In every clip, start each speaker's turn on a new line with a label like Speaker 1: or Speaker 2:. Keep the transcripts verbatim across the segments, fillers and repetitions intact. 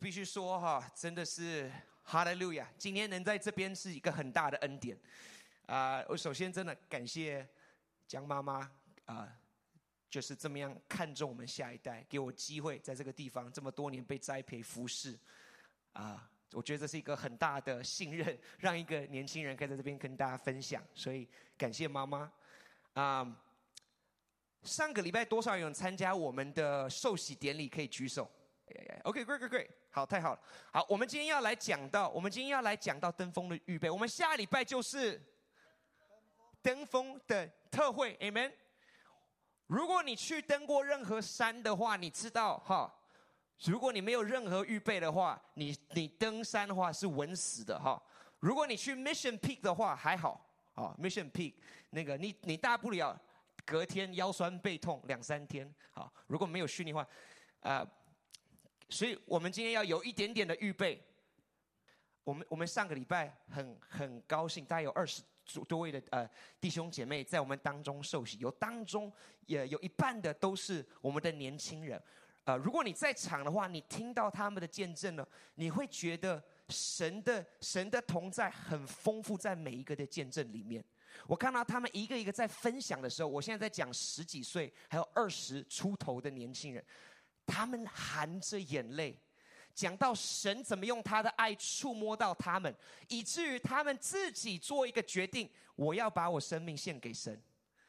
Speaker 1: 必须说哈，真的是哈利路亚！今天能在这边是一个很大的恩典啊、呃！我首先真的感谢江妈妈啊、呃，就是这么样看重我们下一代，给我机会在这个地方这么多年被栽培服侍啊、呃！我觉得这是一个很大的信任，让一个年轻人可以在这边跟大家分享，所以感谢妈妈啊、呃！上个礼拜多少有人参加我们的受洗典礼？可以举手。OK， great， great， great， 好，太好了。好，我们今天要来讲到，我们今天要来讲到登峰的预备。我们下礼拜就是登峰的特会 ，Amen。如果你去登过任何山的话，你知道哈，如果你没有任何预备的话，你你登山的话是稳死的哈。如果你去 Mission Peak 的话还好啊 ，Mission Peak 那个你你大不了隔天腰酸背痛两三天。好，如果没有训练的话，啊、呃。所以我们今天要有一点点的预备。我们我们上个礼拜很很高兴，大概有二十多位的呃弟兄姐妹在我们当中受洗，有当中也有一半的都是我们的年轻人。呃，如果你在场的话，你听到他们的见证呢，你会觉得神的神的同在很丰富在每一个的见证里面。我看到他们一个一个在分享的时候，我现在在讲十几岁还有二十出头的年轻人。他们含着眼泪讲到神怎么用他的爱触摸到他们，以至于他们自己做一个决定，我要把我生命献给神。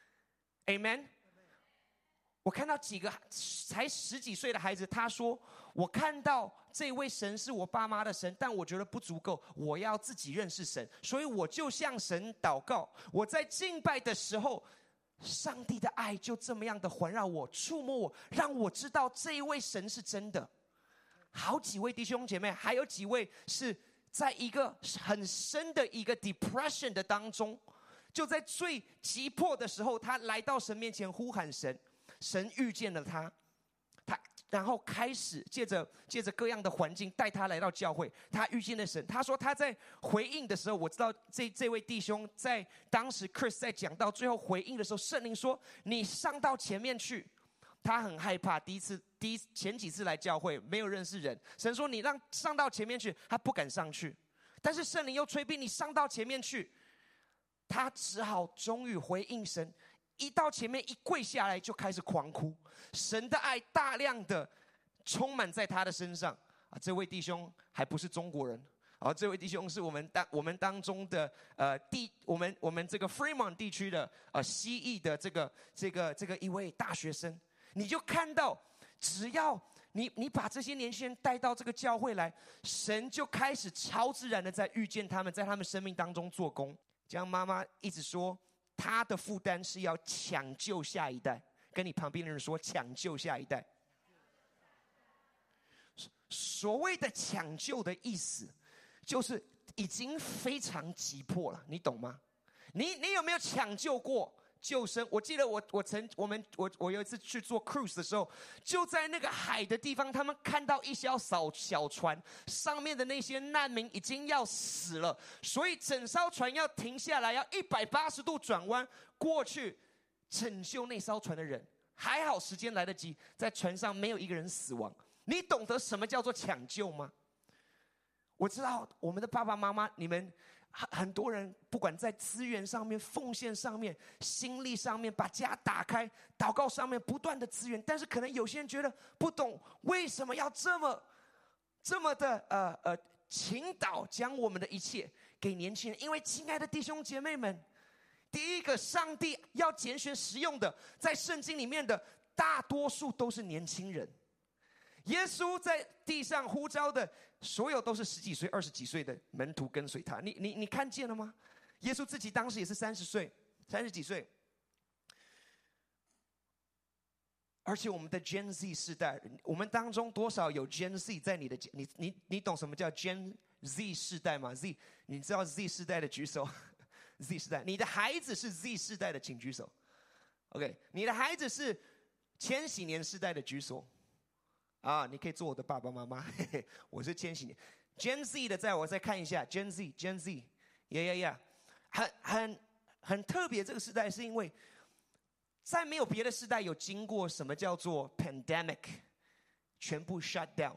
Speaker 1: Amen。 我看到几个才十几岁的孩子，他说我看到这位神是我爸妈的神，但我觉得不足够，我要自己认识神，所以我就向神祷告。我在敬拜的时候，上帝的爱就这么样的环绕我，触摸我，让我知道这一位神是真的。好几位弟兄姐妹，还有几位是在一个很深的一个 depression 的当中，就在最急迫的时候，他来到神面前呼喊神，神遇见了他，他然后开始借着借着各样的环境带他来到教会，他遇见了神。他说他在回应的时候，我知道这这位弟兄在当时 Chris 在讲到最后回应的时候，圣灵说你上到前面去。他很害怕，第一次第一前几次来教会没有认识人，神说你让上到前面去，他不敢上去，但是圣灵又催逼你上到前面去，他只好终于回应神，一到前面一跪下来就开始狂哭，神的爱大量的充满在他的身上啊！这位弟兄还不是中国人啊，这位弟兄是我们当我们当中的呃地我们我们这个 Fremont 地区的呃西裔的这个这个这个一位大学生。你就看到，只要你你把这些年轻人带到这个教会来，神就开始超自然的在遇见他们，在他们生命当中做工。这样妈妈一直说，她的负担是要抢救下一代。跟你旁边的人说，抢救下一代。所谓的抢救的意思，就是已经非常急迫了，你懂吗？你你有没有抢救过？救生，我记得我我曾我们我我有一次去做 cruise 的时候，就在那个海的地方，他们看到一艘小小船，上面的那些难民已经要死了，所以整艘船要停下来，要一百八十度转弯过去拯救那艘船的人。还好时间来得及，在船上没有一个人死亡。你懂得什么叫做抢救吗？我知道我们的爸爸妈妈，你们很多人不管在资源上面、奉献上面、心力上面，把家打开，祷告上面不断的资源，但是可能有些人觉得不懂为什么要这么这么的呃呃倾倒，将我们的一切给年轻人。因为亲爱的弟兄姐妹们，第一个上帝要拣选使用的，在圣经里面的大多数都是年轻人。耶稣在地上呼召的所有都是十几岁、二十几岁的门徒跟随他。你你你看见了吗？耶稣自己当时也是三十岁、三十几岁。而且我们的 Gen Z 世代，我们当中多少有 Gen Z 在你的你你你懂什么叫 Gen Z 世代吗 ？Z 你知道 Z 世代的举手。Z 世代，你的孩子是 Z 世代的，请举手。OK， 你的孩子是千禧年世代的，举手。啊，你可以做我的爸爸妈妈。嘿嘿，我是千禧年 Gen Z 的，在我再看一下 Gen Z Gen Z， 呀呀呀，很很很特别。这个时代是因为在没有别的时代有经过什么叫做 pandemic， 全部 shut down。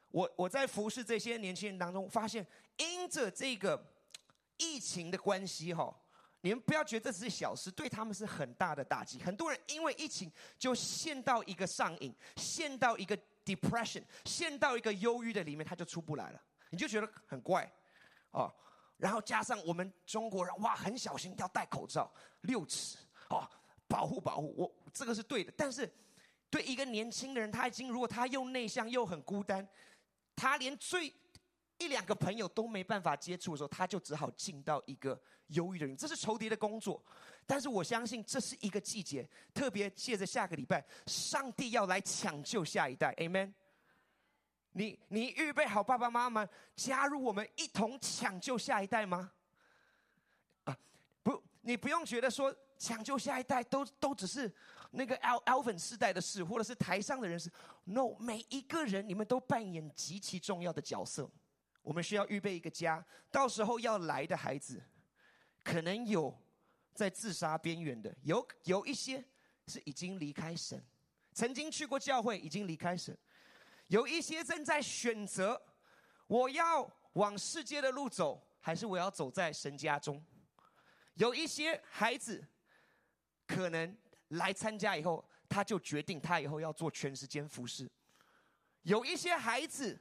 Speaker 1: 我我在服侍这些年轻人当中，发现因着这个疫情的关系哈，你们不要觉得这是小事，对他们是很大的打击。很多人因为疫情就陷到一个上瘾，陷到一个 depression， 陷到一个忧郁的里面，他就出不来了。你就觉得很怪哦。然后加上我们中国人哇，很小心要戴口罩，六尺哦，保护保护我，这个是对的。但是对一个年轻的人，他已经如果他又内向又很孤单，他连最一两个朋友都没办法接触的时候，他就只好进到一个忧郁的人。这是仇敌的工作，但是我相信这是一个季节，特别借着下个礼拜，上帝要来抢救下一代 ，Amen。你你预备好爸爸妈妈加入我们一同抢救下一代吗？啊，不，你不用觉得说抢救下一代都都只是那个 Alvin 世代的事，或者是台上的人事。No， 每一个人你们都扮演极其重要的角色。我们需要预备一个家，到时候要来的孩子，可能有在自杀边缘的，有有一些是已经离开神，曾经去过教会，已经离开神。有一些正在选择，我要往世界的路走，还是我要走在神家中。有一些孩子可能来参加以后，他就决定他以后要做全时间服事。有一些孩子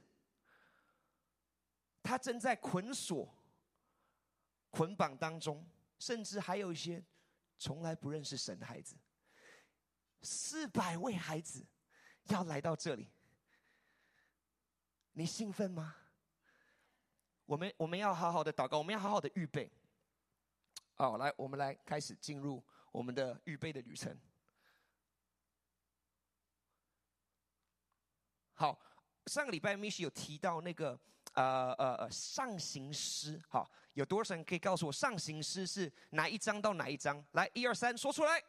Speaker 1: 他正在捆锁捆绑当中，甚至还有一些从来不认识神的孩子。四百位孩子要来到这里，你兴奋吗？我们我们要好好的祷告，我们要好好的预备。好，来，我们来开始进入我们的预备的旅程。好，上个礼拜 Mishi 有提到那个呃呃呃上行诗，好，有多少人可以告诉我上行诗是哪一章到哪一章？来，一二三，说出来。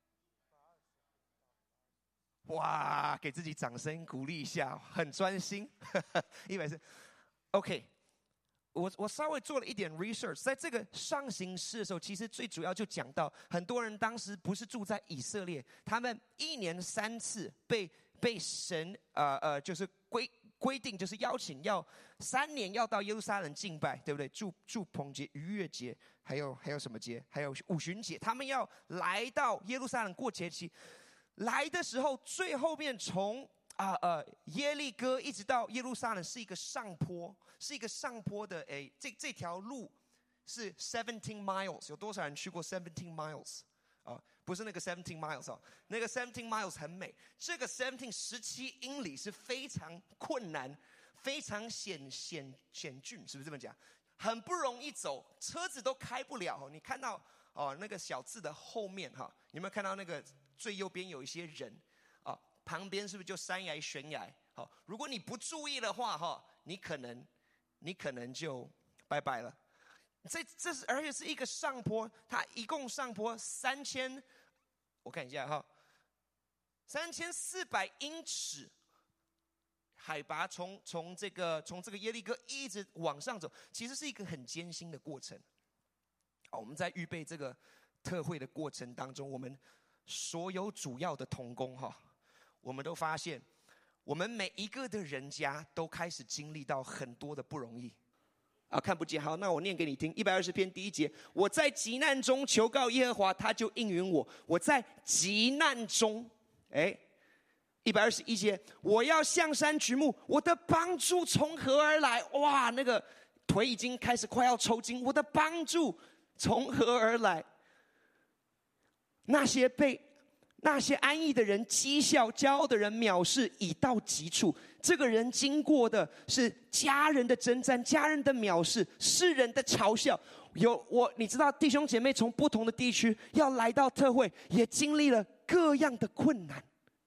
Speaker 1: 哇，给自己掌声鼓励一下，很专心。一百四 ，OK。我我稍微做了一点 research， 在这个上行诗的时候，其实最主要就讲到，很多人当时不是住在以色列，他们一年三次被被神呃呃就是规规定，就是邀请要三年要到耶路撒冷敬拜，对不对？住住棚节、逾越节，还有还有什么节？还有五旬节，他们要来到耶路撒冷过节期。来的时候，最后面从啊呃耶利哥一直到耶路撒冷是一个上坡，是一个上坡的诶，这这条路是 seventeen miles， 有多少人去过 seventeen miles 啊？不是那个 seventeen miles 啊，那个 seventeen miles 很美，这个 seventeen 十七英里是非常困难、非常险险险峻，是不是这么讲？很不容易走，车子都开不了。你看到哦那个小字的后面哈，有没有看到那个最右边有一些人啊？旁边是不是就山崖悬崖？好，如果你不注意的话哈，你可能你可能就拜拜了。这这是而且是一个上坡，它一共上坡三千，我看一下哈，三千四百英尺。海拔从从这个从这个耶利哥一直往上走，其实是一个很艰辛的过程。我们在预备这个特会的过程当中，我们所有主要的同工哈，我们都发现，我们每一个的人家都开始经历到很多的不容易。啊，看不见，好，那我念给你听。一百二十篇第一节，我在急难中求告耶和华，他就应允我。我在急难中，哎。一百二十一节，我要向山举目，我的帮助从何而来？哇，那个腿已经开始快要抽筋。我的帮助从何而来？那些被那些安逸的人讥笑，骄傲的人藐视，已到极处。这个人经过的是家人的征战，家人的藐视，世人的嘲笑。有我，你知道，弟兄姐妹从不同的地区要来到特会，也经历了各样的困难。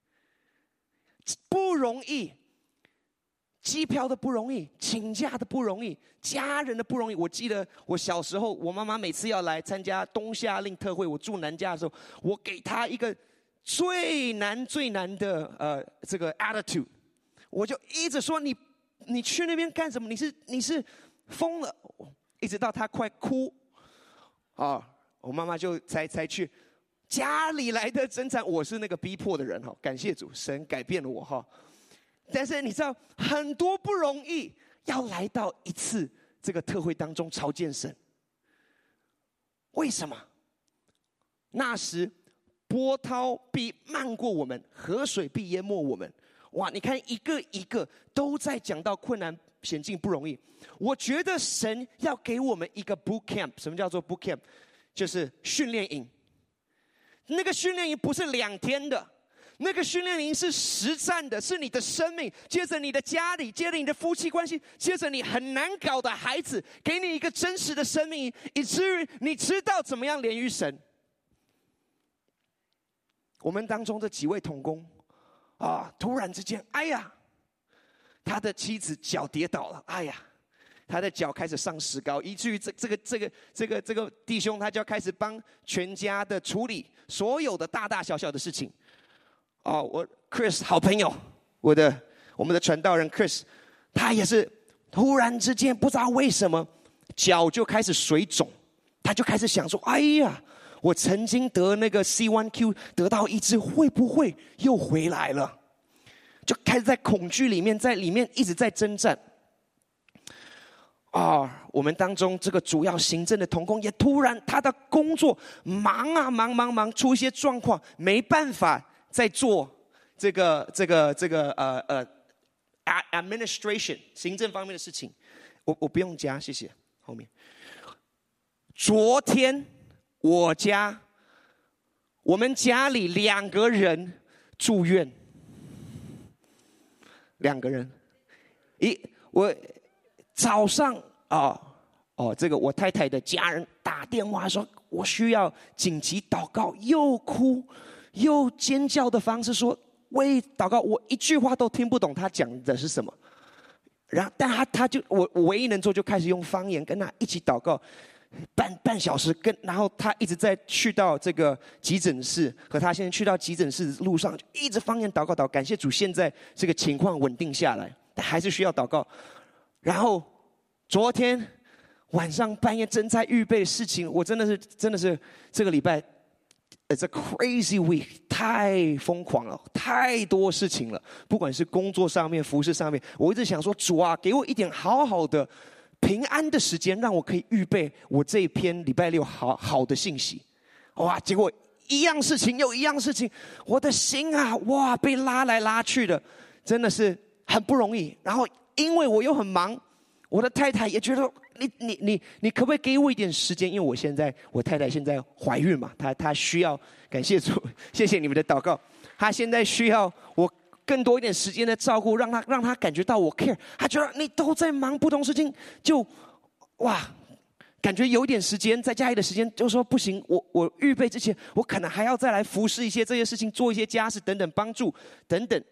Speaker 1: 不容易，机票的不容易，请假的不容易，家人的不容易。我记得我小时候，我妈妈每次要来参加冬夏令特会，我住南加的时候，我给她一个最难最难的呃这个 attitude， 我就一直说你你去那边干什么？你是你是疯了，一直到她快哭啊，我妈妈就才才去。家里来的征战，我是那个逼迫的人哈，感谢主，神改变了我哈。 但是你知道很多不容易，要来到一次这个特会当中朝见神。为什么？那时波涛必漫过我们，河水必淹没我们。哇，你看一个一个都在讲到困难险境不容易。我觉得神要给我们一个 boot camp。 什么叫做 boot camp？ 就是训练营。那个训练营不是两天的，那个训练营是实战的，是你的生命，接着你的家里，接着你的夫妻关系，接着你很难搞的孩子，给你一个真实的生命，以至于你知道怎么样连于神。我们当中这几位同工啊，突然之间，哎呀，他的妻子脚跌倒了，哎呀，他的脚开始上石膏，以至于这这个这个这个这个弟兄，他就要开始帮全家的处理所有的大大小小的事情。哦，我 Chris 好朋友，我的我们的传道人 Chris， 他也是突然之间不知道为什么脚就开始水肿，他就开始想说：哎呀，我曾经得那个 C 一 Q 得到医治，会不会又回来了？就开始在恐惧里面，在里面一直在征战。啊、哦，我们当中这个主要行政的同工也突然他的工作忙啊忙忙忙，出一些状况，没办法在做这个这个这个呃呃 administration 行政方面的事情。我我不用加，谢谢。后面，昨天我家我们家里两个人住院，两个人，一我。早上啊哦，这个我太太的家人打电话说，我需要紧急祷告，又哭又尖叫的方式说，喂，祷告，我一句话都听不懂他讲的是什么。然后，但他他就我我唯一能做就开始用方言跟他一起祷告，半半小时跟，然后他一直在去到这个急诊室，和他现在去到急诊室的路上就一直方言祷告祷告，感谢主，现在这个情况稳定下来，但还是需要祷告。然后昨天晚上半夜正在预备的事情，我真的是真的是这个礼拜 ，it's a crazy week， 太疯狂了，太多事情了。不管是工作上面、服事上面，我一直想说，主啊，给我一点好好的平安的时间，让我可以预备我这一篇礼拜六好好的信息。哇，结果一样事情又一样事情，我的心啊，哇，被拉来拉去的，真的是很不容易。然后。因为我又很忙，我的太太也觉得你你你你可不可以给我一点时间？因为我现在我太太现在怀孕嘛，她她需要，感谢主，谢谢你们的祷告，她现在需要我更多一点时间的照顾，让她让她感觉到我 care。她觉得你都在忙不同事情，就哇，感觉有一点时间在家里的时间，就说不行，我我预备之前，我可能还要再来服侍一些这些事情，做一些家事等等，帮助等等。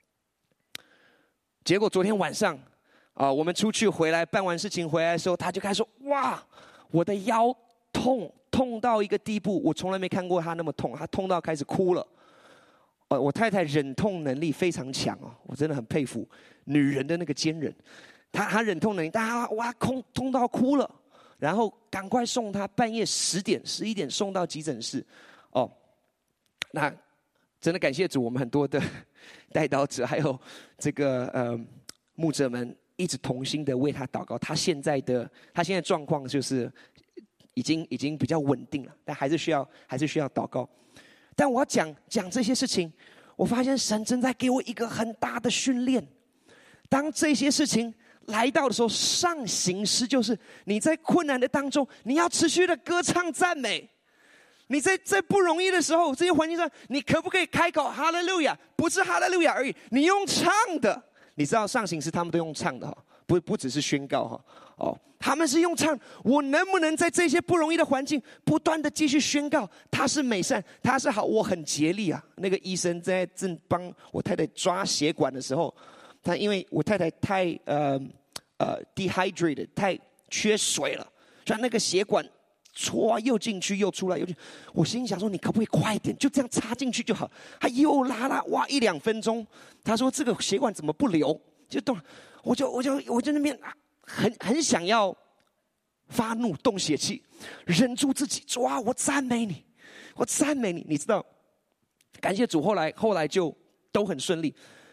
Speaker 1: 结果昨天晚上，啊、呃，我们出去回来办完事情回来的时候，他就开始说：“哇，我的腰痛，痛到一个地步，我从来没看过他那么痛，他痛到开始哭了。”呃，我太太忍痛能力非常强哦，我真的很佩服女人的那个坚韧。她她忍痛能力，但她哇痛痛到哭了，然后赶快送她半夜十点十一点送到急诊室。哦，那真的感谢主，我们很多的代祷者还有这个呃牧者们一直同心的为他祷告。他现在的他现在状况就是已经已经比较稳定了，但还是需要还是需要祷告。但我要讲讲这些事情，我发现神正在给我一个很大的训练。当这些事情来到的时候，上行诗就是你在困难的当中，你要持续的歌唱赞美。你在在不容易的时候，这些环境上，你可不可以开口哈利路亚？不是哈利路亚而已，你用唱的。你知道上行诗他们都用唱的哈，不不只是宣告哈，哦，他们是用唱。我能不能在这些不容易的环境，不断的继续宣告他是美善，他是好？我很竭力啊。那个医生在正帮我太太抓血管的时候，他因为我太太太呃呃 dehydrated 太缺水了，所以那个血管。戳又进去又出来又进去，我心想说你可不可以快一点，就这样插进去就好。他又拉拉哇一两分钟，他说这个血管怎么不流？就动，我就我就我就那边很很想要发怒动血气，忍住自己，主啊，我赞美你，我赞美你，你知道，感谢主，后来后来就都很顺利。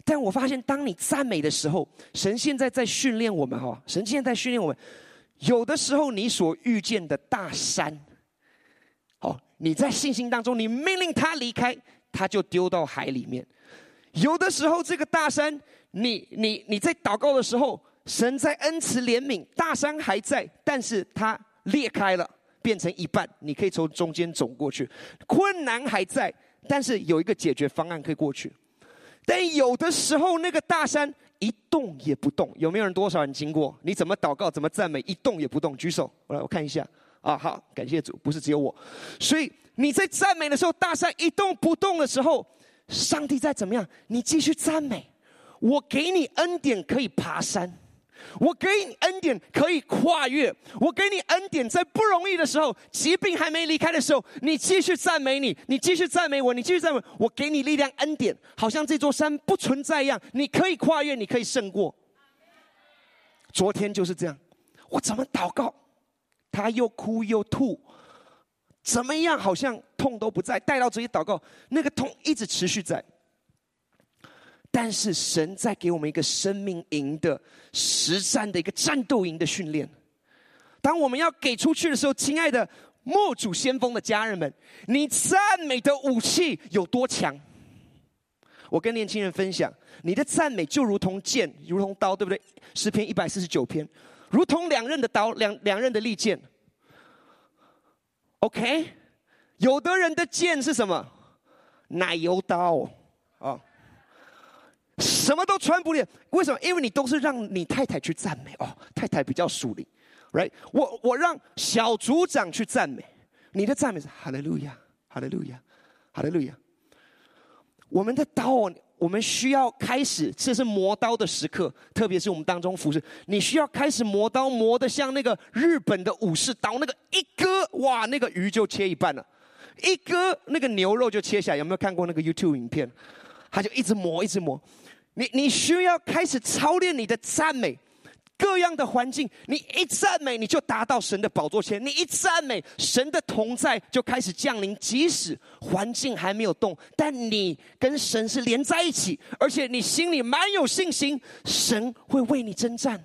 Speaker 1: 但我发现，当你赞美的时候，神现在在训练我们哈，神现在在训练我们。有的时候，你所遇见的大山，哦，你在信心当中，你命令他离开，他就丢到海里面。有的时候，这个大山，你你你在祷告的时候，神在恩慈怜悯，大山还在，但是它裂开了，变成一半，你可以从中间走过去。困难还在，但是有一个解决方案可以过去。但有的时候，那个大山一动也不动。有没有人多少人经过？你怎么祷告，怎么赞美，一动也不动？举手，我来我看一下。啊，好，感谢主，不是只有我。所以你在赞美的时候，大山一动不动的时候，上帝在怎么样？你继续赞美。我给你恩典可以爬山，我给你恩典可以跨越，我给你恩典在不容易的时候，疾病还没离开的时候，你继续赞美你，你继续赞美我，你继续赞美我，我给你力量恩典，好像这座山不存在一样，你可以跨越，你可以胜过。昨天就是这样，我怎么祷告，他又哭又吐，怎么样好像痛都不在，带到这里祷告，那个痛一直持续在。但是神在给我们一个生命营的实战的一个战斗营的训练。当我们要给出去的时候，亲爱的默主先锋的家人们，你赞美的武器有多强？我跟年轻人分享，你的赞美就如同剑，如同刀，对不对？诗篇一百四十九篇，如同两刃的刀，两两刃的利剑。OK， 有的人的剑是什么？奶油刀啊。哦，什么都穿不了，为什么？因为你都是让你太太去赞美哦，太太比较属灵 ，right？ 我我让小组长去赞美，你的赞美是哈利路亚，哈利路亚，哈利路亚。我们的刀，我们需要开始，这是磨刀的时刻，特别是我们当中服侍，你需要开始磨刀，磨得像那个日本的武士刀，那个一割，哇，那个鱼就切一半了，一割那个牛肉就切下来。有没有看过那个 YouTube 影片？他就一直磨，一直磨。你你需要开始操练你的赞美，各样的环境，你一赞美，你就达到神的宝座前；你一赞美，神的同在就开始降临。即使环境还没有动，但你跟神是连在一起，而且你心里蛮有信心，神会为你征战。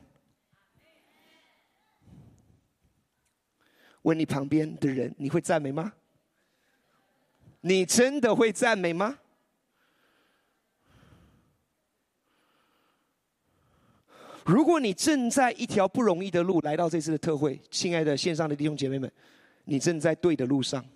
Speaker 1: 问你旁边的人，你会赞美吗？你真的会赞美吗？如果你正在一条不容易的路来到这次的特会，亲爱的线上的弟兄姐妹们，你正在对的路上。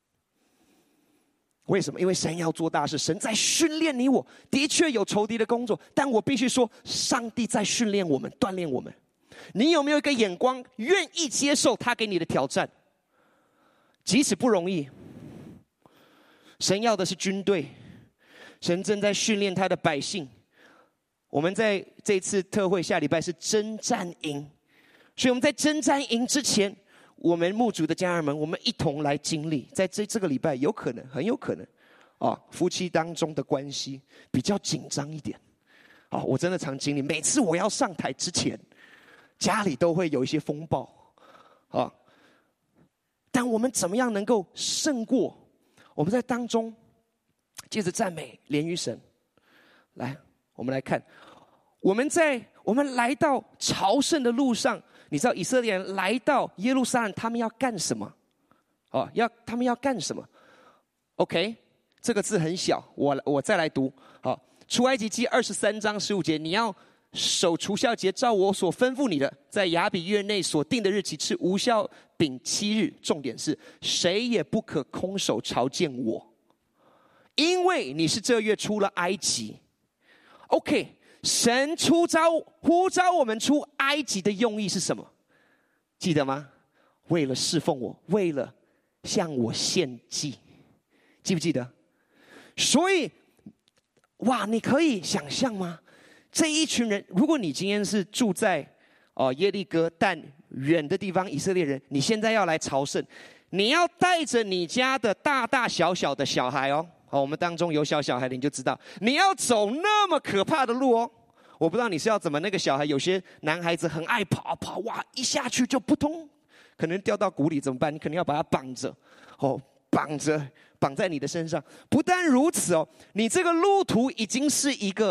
Speaker 1: 为什么？因为神要做大事，神在训练你我。的确有仇敌的工作，但我必须说，上帝在训练我们，锻炼我们。你有没有一个眼光，愿意接受他给你的挑战？即使不容易，神要的是军队，神正在训练他的百姓。我们在这次特会下礼拜是征战营，所以我们在征战营之前，我们牧主的家人们，我们一同来经历，在这这个礼拜有可能，很有可能，啊，夫妻当中的关系比较紧张一点，啊，我真的常经历，每次我要上台之前，家里都会有一些风暴，啊，但我们怎么样能够胜过？我们在当中，借着赞美连于神，来。我们来看，我们在我们来到朝圣的路上，你知道以色列人来到耶路撒冷，他们要干什么？哦，要他们要干什么 ？OK， 这个字很小，我我再来读。好，出埃及记二十三章十五节，你要守除酵节，照我所吩咐你的，在亚比月内所定的日期吃无酵饼七日。重点是，谁也不可空手朝见我，因为你是这月出了埃及。OK， 神出招呼召我们出埃及的用意是什么？记得吗？为了侍奉我，为了向我献祭，记不记得？所以，哇，你可以想象吗？这一群人，如果你今天是住在哦、呃、耶利哥，但远的地方，以色列人，你现在要来朝圣，你要带着你家的大大小小的小孩哦。好，我们当中有小小孩的，你就知道你要走那么可怕的路哦。我不知道你是要怎么，那个小孩有些男孩子很爱跑跑，哇，一下去就扑通，可能掉到谷里怎么办？你可能要把他绑着，哦，绑着绑在你的身上。不但如此哦，你这个路途已经是一个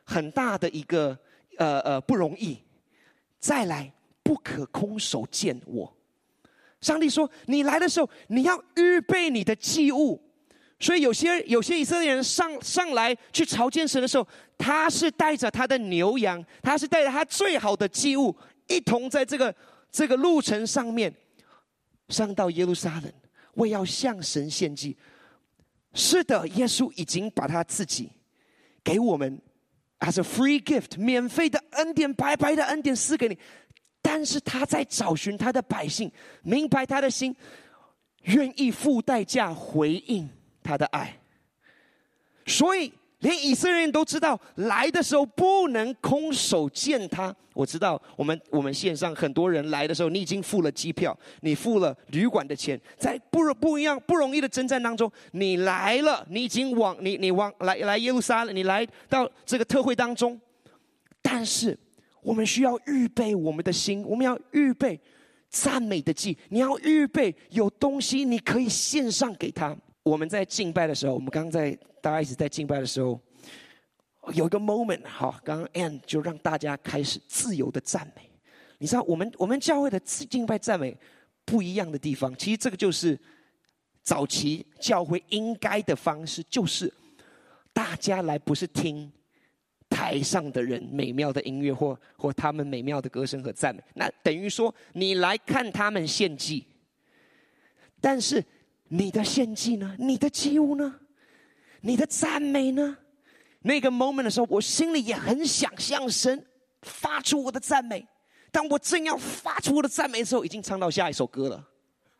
Speaker 1: 很大的一个呃呃不容易。再来，不可空手见我。上帝说，你来的时候，你要预备你的祭物。所以有些有些以色列人上上来去朝见神的时候，他是带着他的牛羊，他是带着他最好的祭物，一同在这个这个路程上面上到耶路撒冷，为要向神献祭。是的，耶稣已经把他自己给我们 as a free gift， 免费的恩典，白白的恩典赐给你。但是他在找寻他的百姓，明白他的心，愿意付代价回应他的爱。所以连以色列人都知道，来的时候不能空手见他。我知道我们我们线上很多人来的时候，你已经付了机票，你付了旅馆的钱，在不不一样不容易的征战当中，你来了，你已经往你你往来来耶路撒冷，你来到这个特会当中。但是我们需要预备我们的心，我们要预备赞美的祭，你要预备有东西你可以献上给他。我们在敬拜的时候，我们刚刚在大家一直在敬拜的时候，有一个 moment， 好，刚刚 Ann 就让大家开始自由的赞美。你知道，我们我们教会的敬拜赞美不一样的地方，其实这个就是早期教会应该的方式，就是大家来不是听台上的人美妙的音乐或或他们美妙的歌声和赞美，那等于说你来看他们献祭，但是你的献祭呢？你的祭物呢？你的赞美呢？那个 moment 的时候，我心里也很想向神发出我的赞美。当我正要发出我的赞美的时候，已经唱到下一首歌了。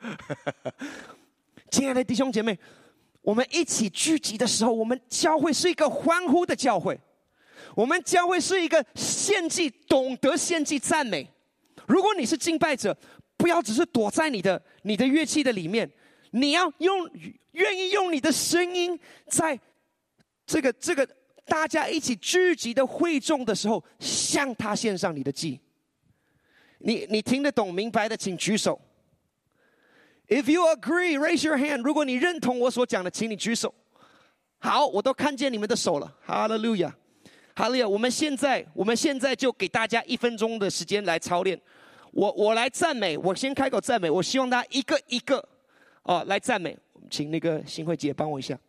Speaker 1: 亲爱的弟兄姐妹，我们一起聚集的时候，我们教会是一个欢呼的教会。我们教会是一个献祭，懂得献祭赞美。如果你是敬拜者，不要只是躲在你的你的乐器的里面，你要用愿意用你的声音，在这个这个大家一起聚集的会众的时候，向他献上你的祭。你你听得懂明白的，请举手。If you agree, raise your hand. 如果你认同我所讲的，请你举手。好，我都看见你们的手了。哈利路亚。哈利路亚！我们现在，我们现在就给大家一分钟的时间来操练。我我来赞美，我先开口赞美。我希望大家一个一个哦来赞美。请那个新慧姐帮我一下。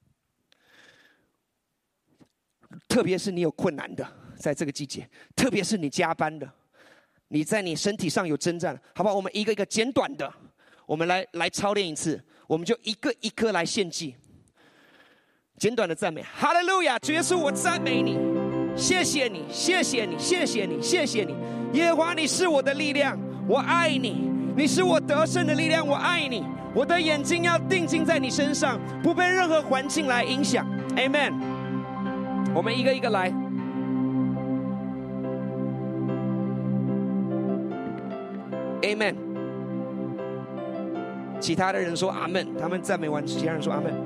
Speaker 1: 特别是你有困难的，在这个季节，特别是你加班的，你在你身体上有征战，好不好？我们一个一个简短的，我们来来操练一次，我们就一个一个来献祭。简短的赞美，哈利路亚！主耶稣，我赞美你，谢谢你，谢谢你，谢谢你，谢谢你，耶和华，你是我的力量，我爱你，你是我得胜的力量，我爱你，我的眼睛要定睛在你身上，不被任何环境来影响。Amen。我们一个一个来。Amen。其他的人说阿们，他们赞美完，其他人说阿们。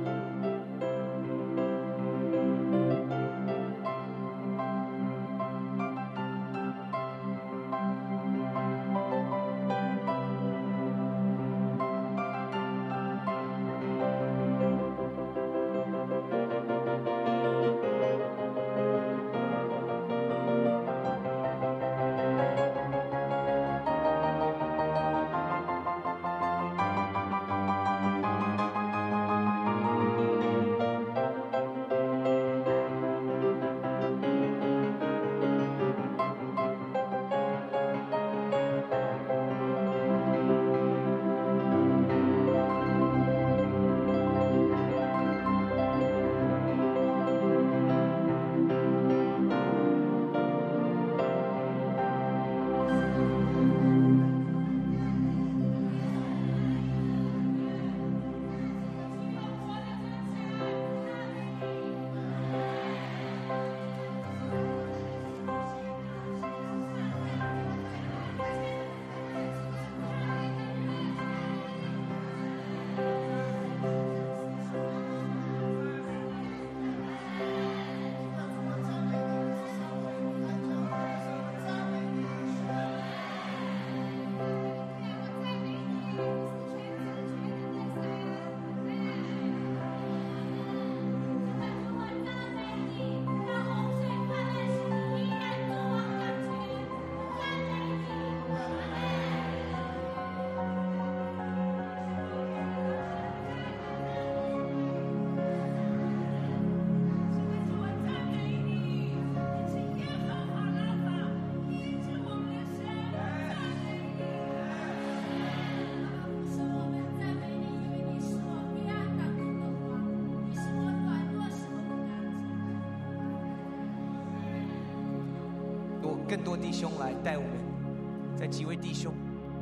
Speaker 1: 更多弟兄来带我们，在几位弟兄。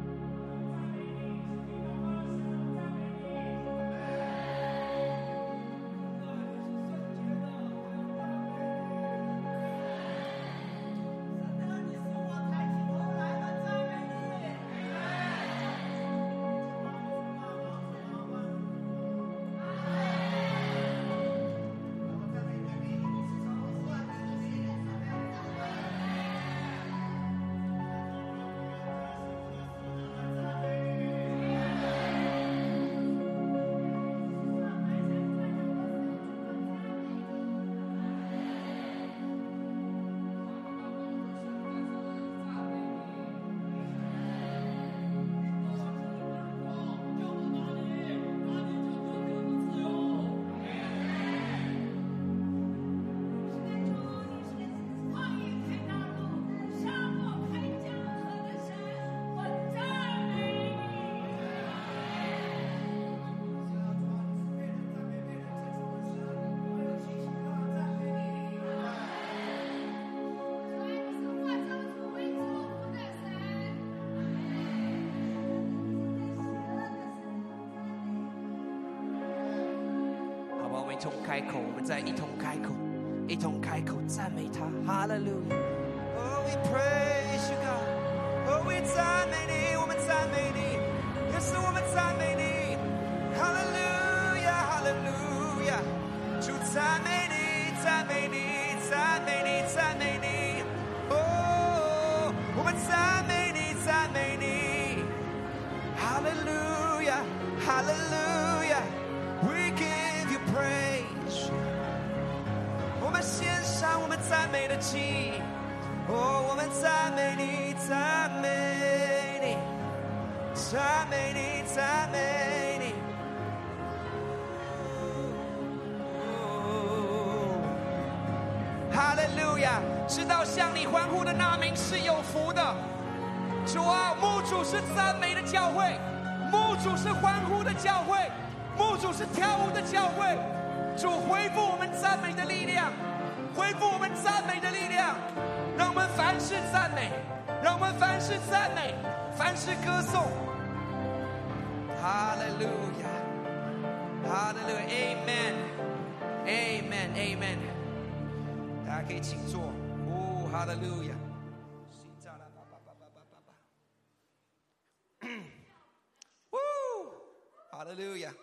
Speaker 1: 一同开口，我们再一同开口，一同开口赞美他，哈利路亚。Oh, we praise you, God. Oh, we 赞美你，我们赞美你，也是我们赞美你，哈利路亚，哈利路亚。主赞美你，赞美你，赞美你，赞美你。哦，我们赞美你，赞美你，哈利路亚，哈利路亚。We give you praise， 我们献上我们赞美的祭，哦，我们赞美你，赞美你，赞美你，赞美你。哈利路亚！知道向你欢呼的那名是有福的。主啊，牧主是赞美的教会，牧主是欢呼的教会。牧主是跳舞的教会，主恢复我们赞美的力量，恢复我们赞美的力量，让我们凡事赞美，让我们凡事赞美，凡事歌颂。哈利路亚，哈利路亚 ，Amen，Amen，Amen Amen。大家可以请坐。哦，哈利路亚。哦，哈利路亚。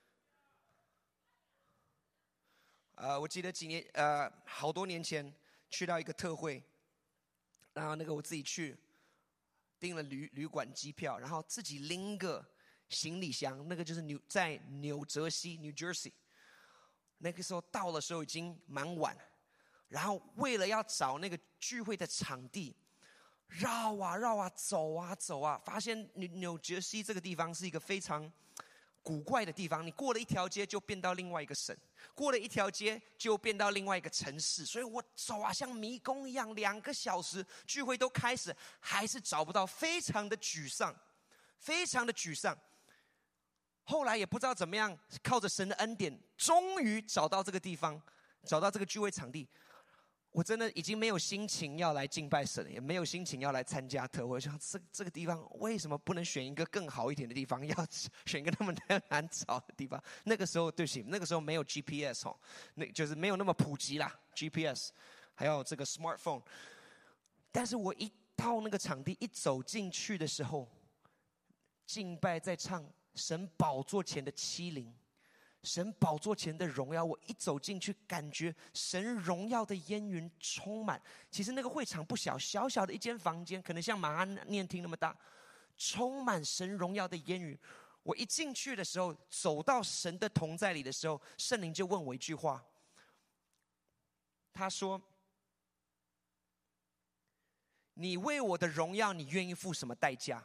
Speaker 1: 呃，我记得几年，呃，好多年前去到一个特会，然后那个我自己去订了旅旅馆机票，然后自己拎个行李箱，那个就是纽在纽泽西 （New Jersey）。那个时候到的时候已经蛮晚，然后为了要找那个聚会的场地，绕啊绕啊走啊走啊，发现纽纽泽西这个地方是一个非常古怪的地方，你过了一条街就变到另外一个省，过了一条街就变到另外一个城市，所以我走啊像迷宫一样，两个小时聚会都开始，还是找不到，非常的沮丧，非常的沮丧。后来也不知道怎么样，靠着神的恩典，终于找到这个地方，找到这个聚会场地。我真的已经没有心情要来敬拜神，也没有心情要来参加特会。我想这这个地方为什么不能选一个更好一点的地方，要选一个那么难找的地方？那个时候对不起，那个时候没有 G P S 哦，那就是没有那么普及啦 G P S， 还有这个 smartphone。但是我一到那个场地，一走进去的时候，敬拜在唱神宝座前的欺凌。神宝座前的荣耀，我一走进去，感觉神荣耀的烟云充满。其实那个会场不小，小小的一间房间，可能像马安念厅那么大，充满神荣耀的烟云。我一进去的时候，走到神的同在里的时候，圣灵就问我一句话，他说：“你为我的荣耀，你愿意付什么代价？”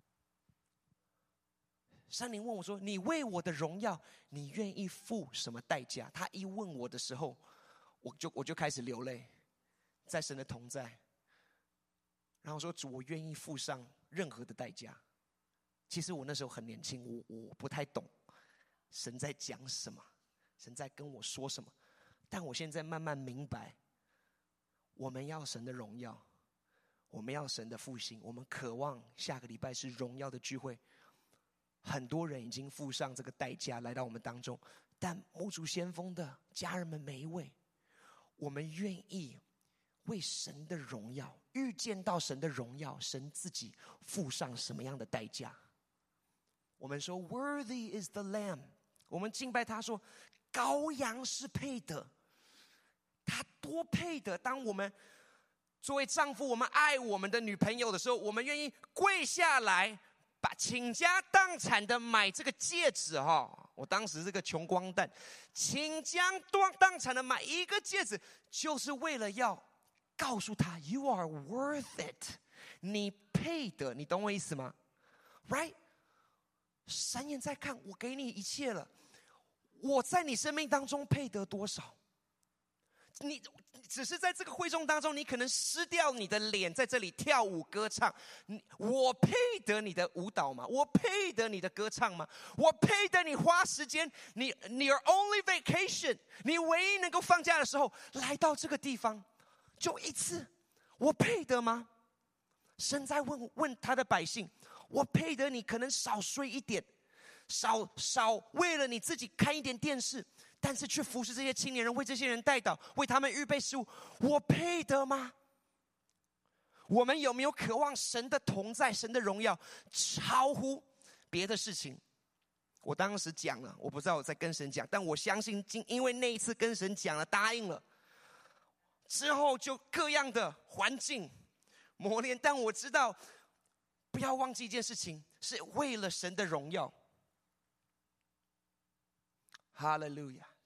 Speaker 1: 圣灵问我说：“你为我的荣耀，你愿意付什么代价？”他一问我的时候，我就我就开始流泪，在神的同在。然后说：“主，我愿意付上任何的代价。”其实我那时候很年轻，我我不太懂神在讲什么，神在跟我说什么。但我现在慢慢明白，我们要神的荣耀， 我们要神的复兴，我们渴望下个礼拜是荣耀的聚会。很多人已经付上这个代价来到我们当中，但牧主先锋的家人们每一位，我们愿意为神的荣耀，预见到神的荣耀，神自己付上什么样的代价？我们说 Worthy is the Lamb， 我们敬拜他说羔羊是配的，他多配的。当我们作为丈夫，我们爱我们的女朋友的时候，我们愿意跪下来，把倾家荡产的买这个戒指哈。我当时是个穷光蛋，倾家荡产的买一个戒指，就是为了要告诉他 You are worth it， 你配的，你懂我意思吗 ？Right？ 神眼在看，我给你一切了，我在你生命当中配得多少？你只是在这个会众当中，你可能失掉你的脸，在这里跳舞歌唱。我配得你的舞蹈吗？我配得你的歌唱吗？我配得你花时间，你你 your only vacation， 你唯一能够放假的时候来到这个地方，就一次，我配得吗？神在问问他的百姓，我配得你可能少睡一点，少少为了你自己看一点电视，但是去服侍这些青年人，为这些人代祷，为他们预备食物，我配得吗？我们有没有渴望神的同在，神的荣耀超乎别的事情？我当时讲了，我不知道我在跟神讲，但我相信因为那一次跟神讲了，答应了之后，就各样的环境磨练，但我知道不要忘记一件事情，是为了神的荣耀。哈利路亚！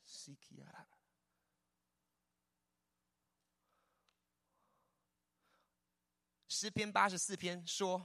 Speaker 1: 诗篇八十四篇说：“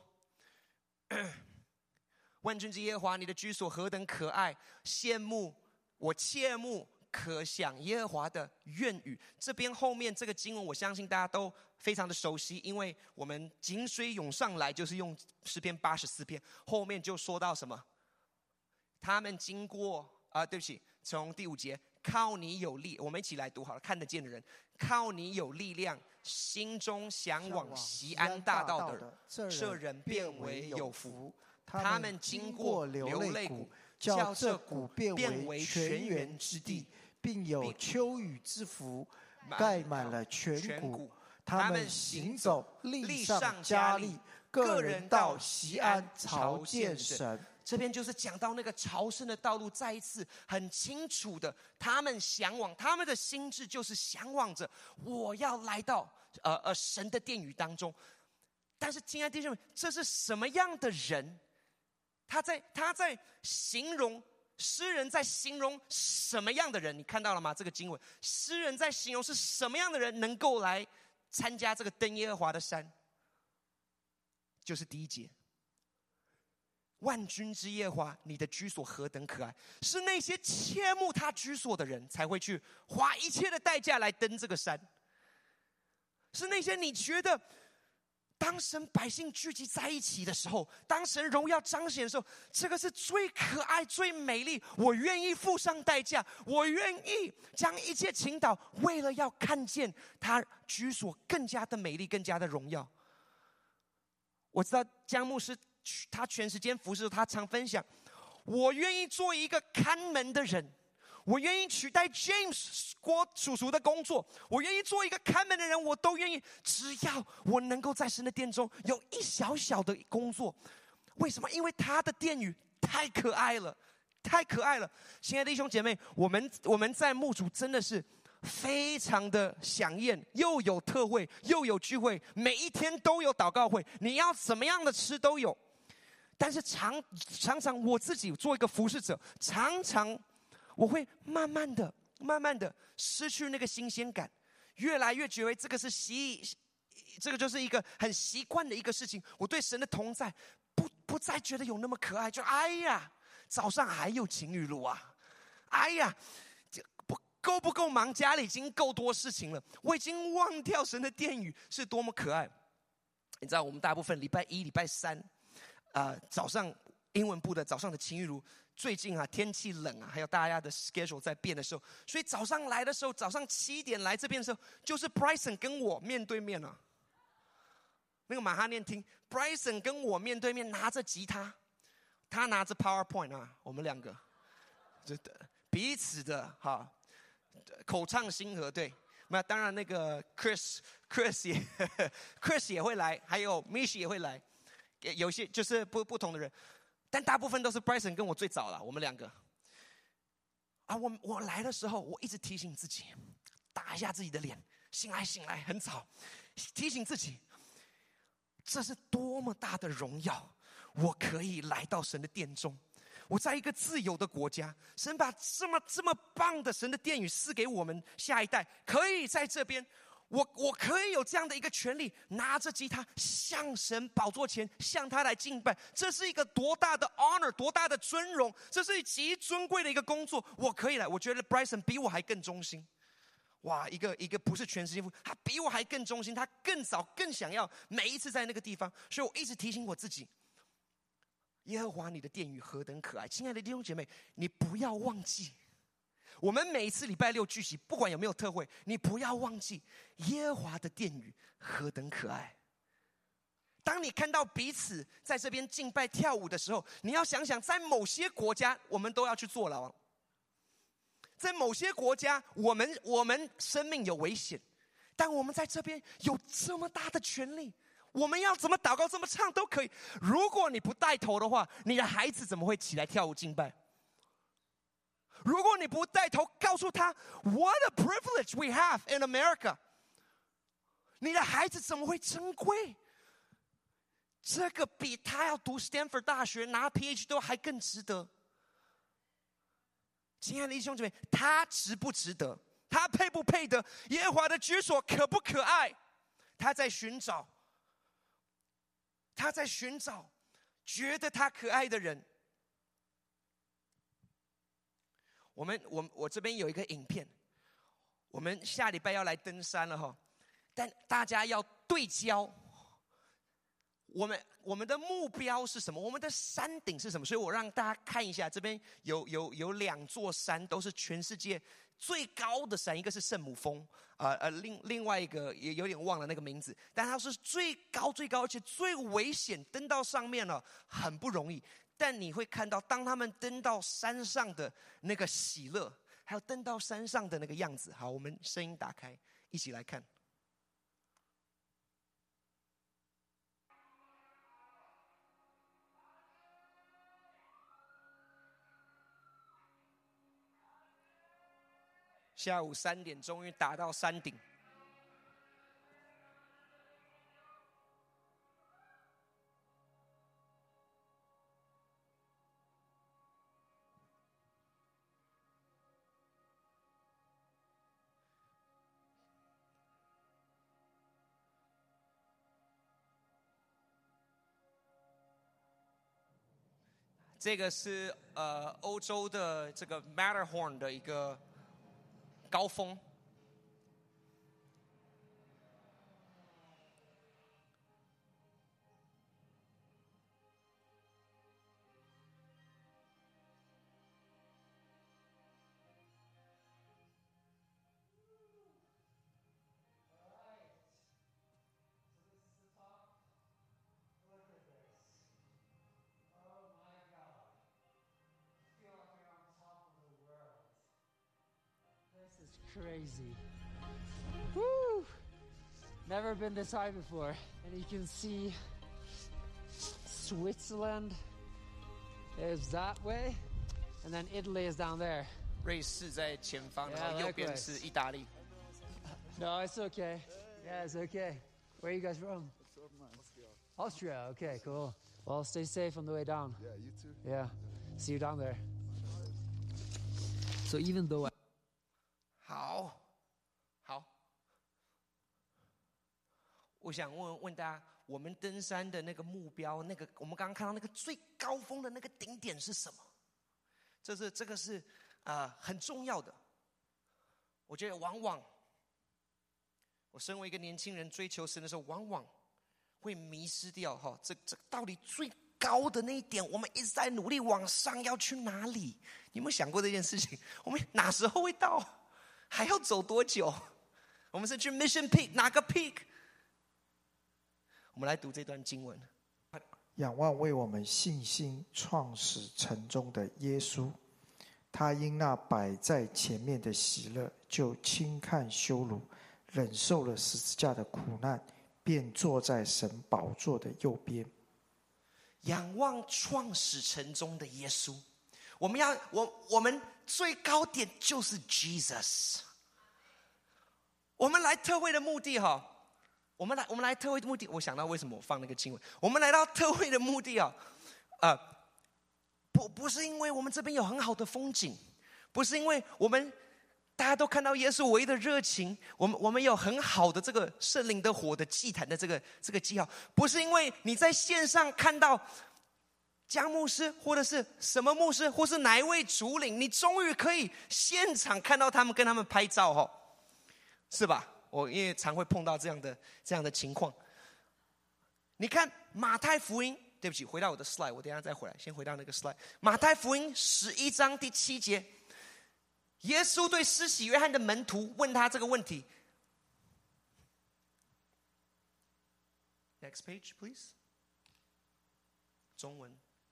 Speaker 1: 万军之耶和华，你的居所何等可爱！羡慕我切慕可想耶和华的愿语。”这边后面这个经文，我相信大家都非常的熟悉，因为我们井水涌上来就是用诗篇八十四篇，后面就说到什么？他们经过啊、呃，对不起。从第五节，靠你有力，我们一起来读好了。看得见的人，靠你有力量，心中向往锡安大道的人，这人变为有福。他们经过流泪谷，叫这谷变为泉源之地，
Speaker 2: 并有秋雨之福，盖满了全谷。他们行走，力上加力，个人到锡安朝见神。
Speaker 1: 这边就是讲到那个朝圣的道路，再一次很清楚的，他们向往，他们的心智就是向往着我要来到呃呃神的殿宇当中。但是亲爱的弟兄们，这是什么样的人？他在他在形容，诗人在形容什么样的人？你看到了吗？这个经文，诗人在形容是什么样的人能够来参加这个登耶和华的山？就是第一节。万军之耶和华，你的居所何等可爱！是那些切慕他居所的人才会去花一切的代价来登这个山。是那些你觉得，当神百姓聚集在一起的时候，当神荣耀彰显的时候，这个是最可爱、最美丽。我愿意付上代价，我愿意将一切倾倒，为了要看见他居所更加的美丽，更加的荣耀。我知道江牧师。他全时间服侍，他常分享，我愿意做一个看门的人，我愿意取代 James 郭叔叔的工作，我愿意做一个看门的人，我都愿意，只要我能够在神的殿中有一小小的工作。为什么？因为他的殿宇太可爱了，太可爱了。亲爱的弟兄姐妹，我们我们在牧主真的是非常的响宴，又有特会，又有聚会，每一天都有祷告会，你要怎么样的吃都有。但是常常常我自己做一个服侍者，常常我会慢慢的、慢慢的失去那个新鲜感，越来越觉得这个是习，这个就是一个很习惯的一个事情。我对神的同在不不再觉得有那么可爱，就哎呀，早上还有情侣录啊，哎呀，不够不够忙，家里已经够多事情了，我已经忘掉神的殿宇是多么可爱。你知道，我们大部分礼拜一、礼拜三。呃，早上英文部的早上的情欲炉，最近啊天气冷啊，还有大家的 schedule 在变的时候，所以早上来的时候，早上七点来这边的时候，就是 Bryson 跟我面对面啊。 那个马哈念厅 ，Bryson 跟我面对面拿着吉他，他拿着 PowerPoint 啊，我们两个，就彼此的哈口唱心和，对。那当然那个 Chris Chris 也Chris 也会来，还有 Mish 也会来，有些就是不不同的人，但大部分都是 Bryson 跟我最早了，我们两个。啊，我我来的时候，我一直提醒自己，打一下自己的脸，醒来醒来，很早，提醒自己，这是多么大的荣耀，我可以来到神的殿中。我在一个自由的国家，神把这么这么棒的神的殿宇赐给我们下一代，可以在这边，我我可以有这样的一个权利，拿着吉他向神宝座前向他来敬拜，这是一个多大的 honor， 多大的尊荣，这是极尊贵的一个工作，我可以来。我觉得 Bryson 比我还更忠心，哇，一个一个不是全时间父，他比我还更忠心，他更早更想要每一次在那个地方，所以我一直提醒我自己。耶和华你的殿宇何等可爱，亲爱的弟兄姐妹，你不要忘记，我们每一次礼拜六聚集，不管有没有特会，你不要忘记耶和华的殿宇何等可爱。当你看到彼此在这边敬拜跳舞的时候，你要想想，在某些国家我们都要去坐牢，在某些国家我们我们生命有危险，但我们在这边有这么大的权利，我们要怎么祷告怎么唱都可以。如果你不带头的话，你的孩子怎么会起来跳舞敬拜？如果你不带头告诉他 What a privilege we have in America， 你的孩子怎么会珍贵？这个比他要读 Stanford 大学拿 P H D 都还更值得。亲爱的弟兄姐妹，他值不值得？他配不配得？耶和华的居所可不可爱？他在寻找他在寻找觉得他可爱的人。我们我我这边有一个影片，我们下礼拜要来登山了哈，但大家要对焦。我们我们的目标是什么？我们的山顶是什么？所以我让大家看一下，这边有有有两座山，都是全世界最高的山，一个是圣母峰，呃呃，另另外一个也有点忘了那个名字，但它是最高最高，而且最危险，登到上面了很不容易。但你会看到，当他们登到山上的那个喜乐，还有登到山上的那个样子。好，我们声音打开，一起来看。下午三点，终于打到山顶。这个是呃欧洲的这个 Matterhorn 的一个高峰。
Speaker 3: Crazy. Woo! Never been this high before. And you can see Switzerland is that way, and then Italy is down there.
Speaker 1: 瑞士在前方，
Speaker 3: Yeah,
Speaker 1: 然后右边是意大利。
Speaker 3: No, it's okay. Yeah, it's okay. Where are you guys from? Austria. Okay, cool. Well, stay safe on the way down.
Speaker 4: Yeah, you too.
Speaker 3: Yeah. See you down there. So even though I
Speaker 1: 好，好，我想问问大家，我们登山的那个目标，那个我们刚刚看到那个最高峰的那个顶点是什么？这是这个是啊、呃、很重要的。我觉得往往我身为一个年轻人追求神的时候，往往会迷失掉哈，这这到底最高的那一点，我们一直在努力往上要去哪里？你有没有想过这件事情？我们哪时候会到？还要走多久？我们是去 Mission Peak 哪个 Peak？ 我们来读这段经文。
Speaker 2: 仰望为我们信心创始成终的耶稣，他因那摆在前面的喜乐，就轻看羞辱，忍受了十字架的苦难，便坐在神宝座的右边。
Speaker 1: 仰望创始成终的耶稣，我们要我我们最高点就是 Jesus。我们来特会的目的哈。我们来，我们来特会的目的，我想到为什么我放那个经文。我们来到特会的目的啊，呃，不不是因为我们这边有很好的风景，不是因为我们大家都看到耶稣唯一的热情，我们我们有很好的这个圣灵的火的祭坛的这个这个记号，不是因为你在线上看到江牧师或者是什么牧师或是哪一位主领，你终于可以现场看到他们跟他们拍照哈，是吧？我因为常会碰到这样的这样的情况。你看马太福音，对不起，回到我的 slide， 我等一下再回来，先回到那个 slide。马太福音十一章第七节，耶稣对施洗约翰的门徒问他这个问题。Next page, please。中文。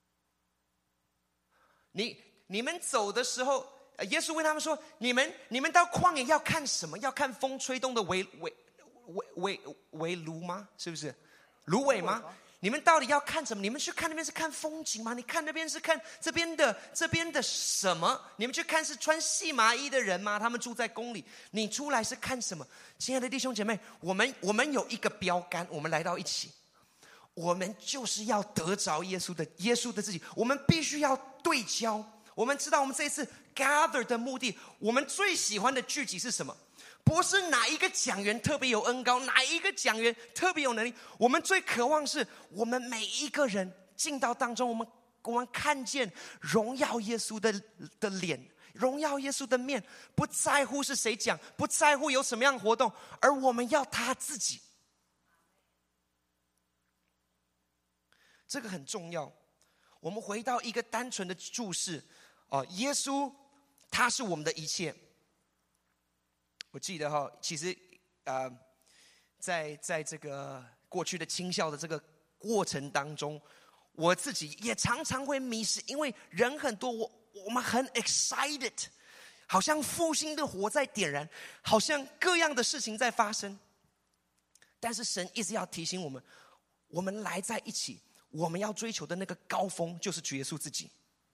Speaker 1: 你你们走的时候。耶稣问他们说：“你们你们到旷野要看什么？要看风吹动的苇苇苇苇苇芦吗？是不是芦苇吗？你们到底要看什么？你们去看那边是看风景吗？你看那边是看这边的这边的什么？你们去看是穿细麻衣的人吗？他们住在宫里。你出来是看什么？亲爱的弟兄姐妹，我们我们有一个标杆，我们来到一起，我们就是要得着耶稣的耶稣的自己，我们必须要对焦。我们知道我们这一次 gather 的目的，我们最喜欢的聚集是什么？不是哪一个讲员特别有恩膏，哪一个讲员特别有能力，我们最渴望是我们每一个人进到当中，我们我们看见荣耀耶稣的的脸，荣耀耶稣的面，不在乎是谁讲，不在乎有什么样的活动，而我们要他自己。这个很重要。我们回到一个单纯的注释，哦，耶稣他是我们的一切。我记得哈，其实呃，在在这个过去的青校的这个过程当中，我自己也常常会迷失，因为人很多，我我们很 excited， 好像复兴的火在点燃，好像各样的事情在发生。但是神一直要提醒我们，我们来在一起。我们要追求的那个高峰就是主耶稣自己。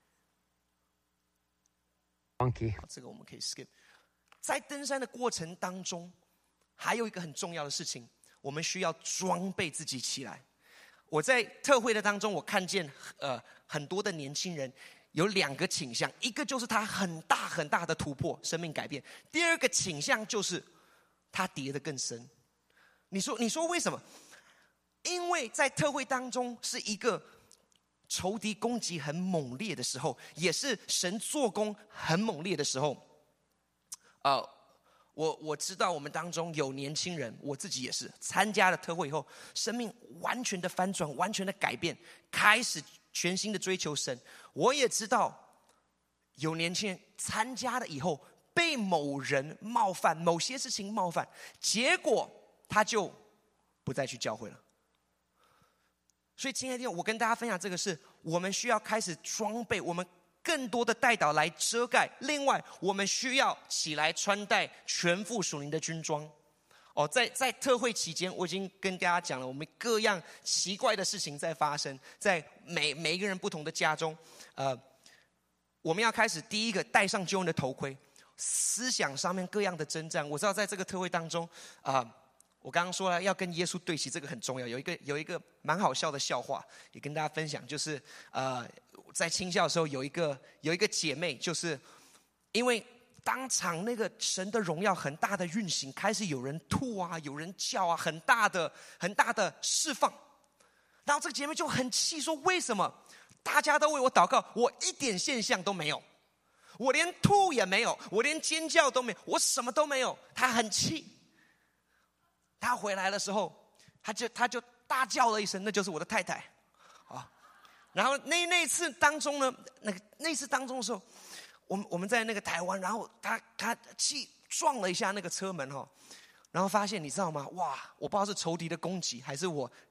Speaker 3: Monkey，
Speaker 1: 这个我们可以 skip。在登山的过程当中，还有一个很重要的事情，我们需要装备自己起来。我在特会的当中，我看见呃很多的年轻人有两个倾向，一个就是他很大很大的突破，生命改变；第二个倾向就是他跌得更深。你说，你说为什么？因为在特会当中是一个仇敌攻击很猛烈的时候，也是神做工很猛烈的时候。呃，我我知道我们当中有年轻人，我自己也是参加了特会以后，生命完全的翻转，完全的改变，开始全心的追求神。我也知道有年轻人参加了以后，被某人冒犯，某些事情冒犯，结果他就不再去教会了。所以亲爱的弟兄，我跟大家分享这个是我们需要开始装备我们更多的代祷来遮盖。另外我们需要起来穿戴全副属灵的军装。哦，在在特会期间，我已经跟大家讲了，我们各样奇怪的事情在发生，在每每一个人不同的家中。呃，我们要开始第一个戴上救恩的头盔，思想上面各样的征战。我知道在这个特会当中啊。呃我刚刚说了要跟耶稣对齐，这个很重要。有一个有一个蛮好笑的笑话，也跟大家分享，就是呃，在青校的时候，有一个有一个姐妹，就是因为当场那个神的荣耀很大的运行，开始有人吐啊，有人叫啊，很大的很大的释放。然后这个姐妹就很气，说为什么大家都为我祷告，我一点现象都没有，我连吐也没有，我连尖叫都没有，我什么都没有。她很气。他回来的时候，他就他就大叫了一声，那就是我的太太，啊，然后那那次当中呢，那个那次当中的时候，我们我们在那个台湾，然后他他气撞了一下那个车门哈，然后发现你知道吗？哇，我不知道是仇敌的攻击，还是我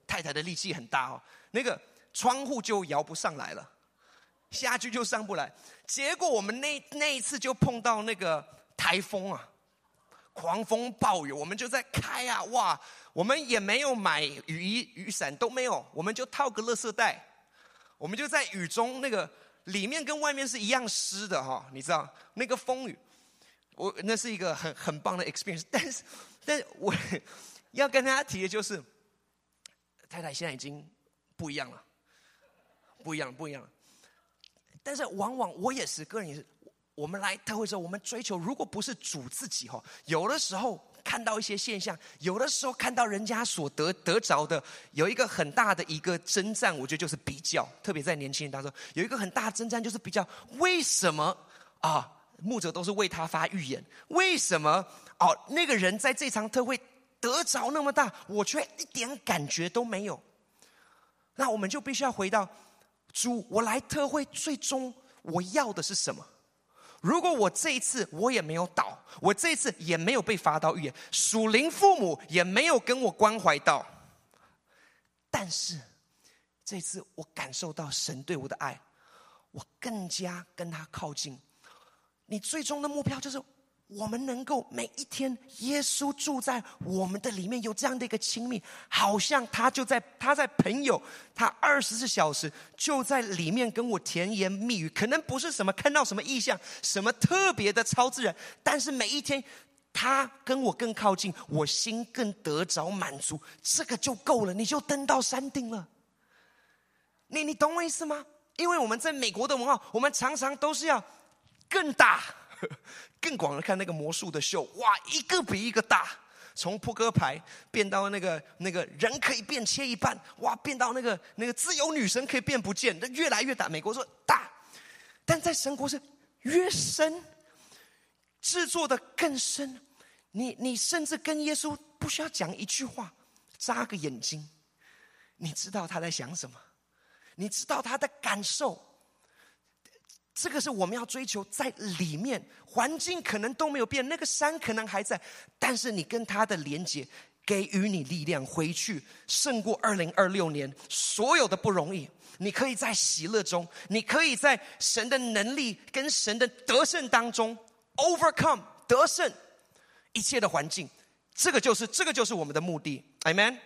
Speaker 1: 太太的力气很大哦，那个窗户就摇不上来了，下去就上不来。结果我们那那一次就碰到那个台风啊，狂风暴雨，我们就在开啊，哇，我们也没有买雨衣雨伞都没有，我们就套个垃圾袋，我们就在雨中，那个里面跟外面是一样湿的哈，你知道那个风雨，我那是一个很很棒的 experience。但是，但是我要跟大家提的就是，太太现在已经不一样了，不一样了，不一样了。但是往往我也是，个人也是，我们来特会的时候，我们追求，如果不是主自己哈，有的时候看到一些现象，有的时候看到人家所得得着的，有一个很大的一个征战，我觉得就是比较，特别在年轻人当中，有一个很大的征战就是比较，为什么啊？牧者都是为他发预言，为什么哦？那个人在这场特会得着那么大，我却一点感觉都没有。那我们就必须要回到主，我来特会最终我要的是什么？如果我这一次我也没有倒，我这一次也没有被发到预言，属灵父母也没有跟我关怀到，但是这次我感受到神对我的爱，我更加跟他靠近。你最终的目标就是我们能够每一天耶稣住在我们的里面，有这样的一个亲密，好像他就在他在朋友，他二十四小时就在里面跟我甜言蜜语，可能不是什么看到什么异象，什么特别的超自然，但是每一天他跟我更靠近，我心更得着满足，这个就够了，你就登到山顶了。你你懂我意思吗？因为我们在美国的文化，我们常常都是要更大更广的看那个魔术的秀，哇，一个比一个大，从扑克牌变到那个那个人可以变切一半，哇，变到那个那个自由女神可以变不见，越来越大。美国说大，但在神国是越深，制作的更深。你你甚至跟耶稣不需要讲一句话，眨个眼睛，你知道他在想什么，你知道他的感受。这个是我们要追求，在里面环境可能都没有变，那个山可能还在，但是你跟他的连结给予你力量，回去胜过二零二六年所有的不容易。你可以在喜乐中，你可以在神的能力跟神的得胜当中 overcome 得胜一切的环境。这个就是这个就是我们的目的。 Amen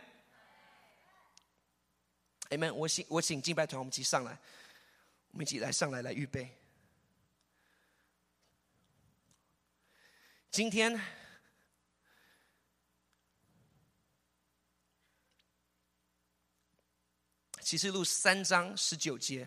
Speaker 1: Amen 我请我请敬拜团我们一起上来，我们一起来上来来预备。今天启示录三章十九节，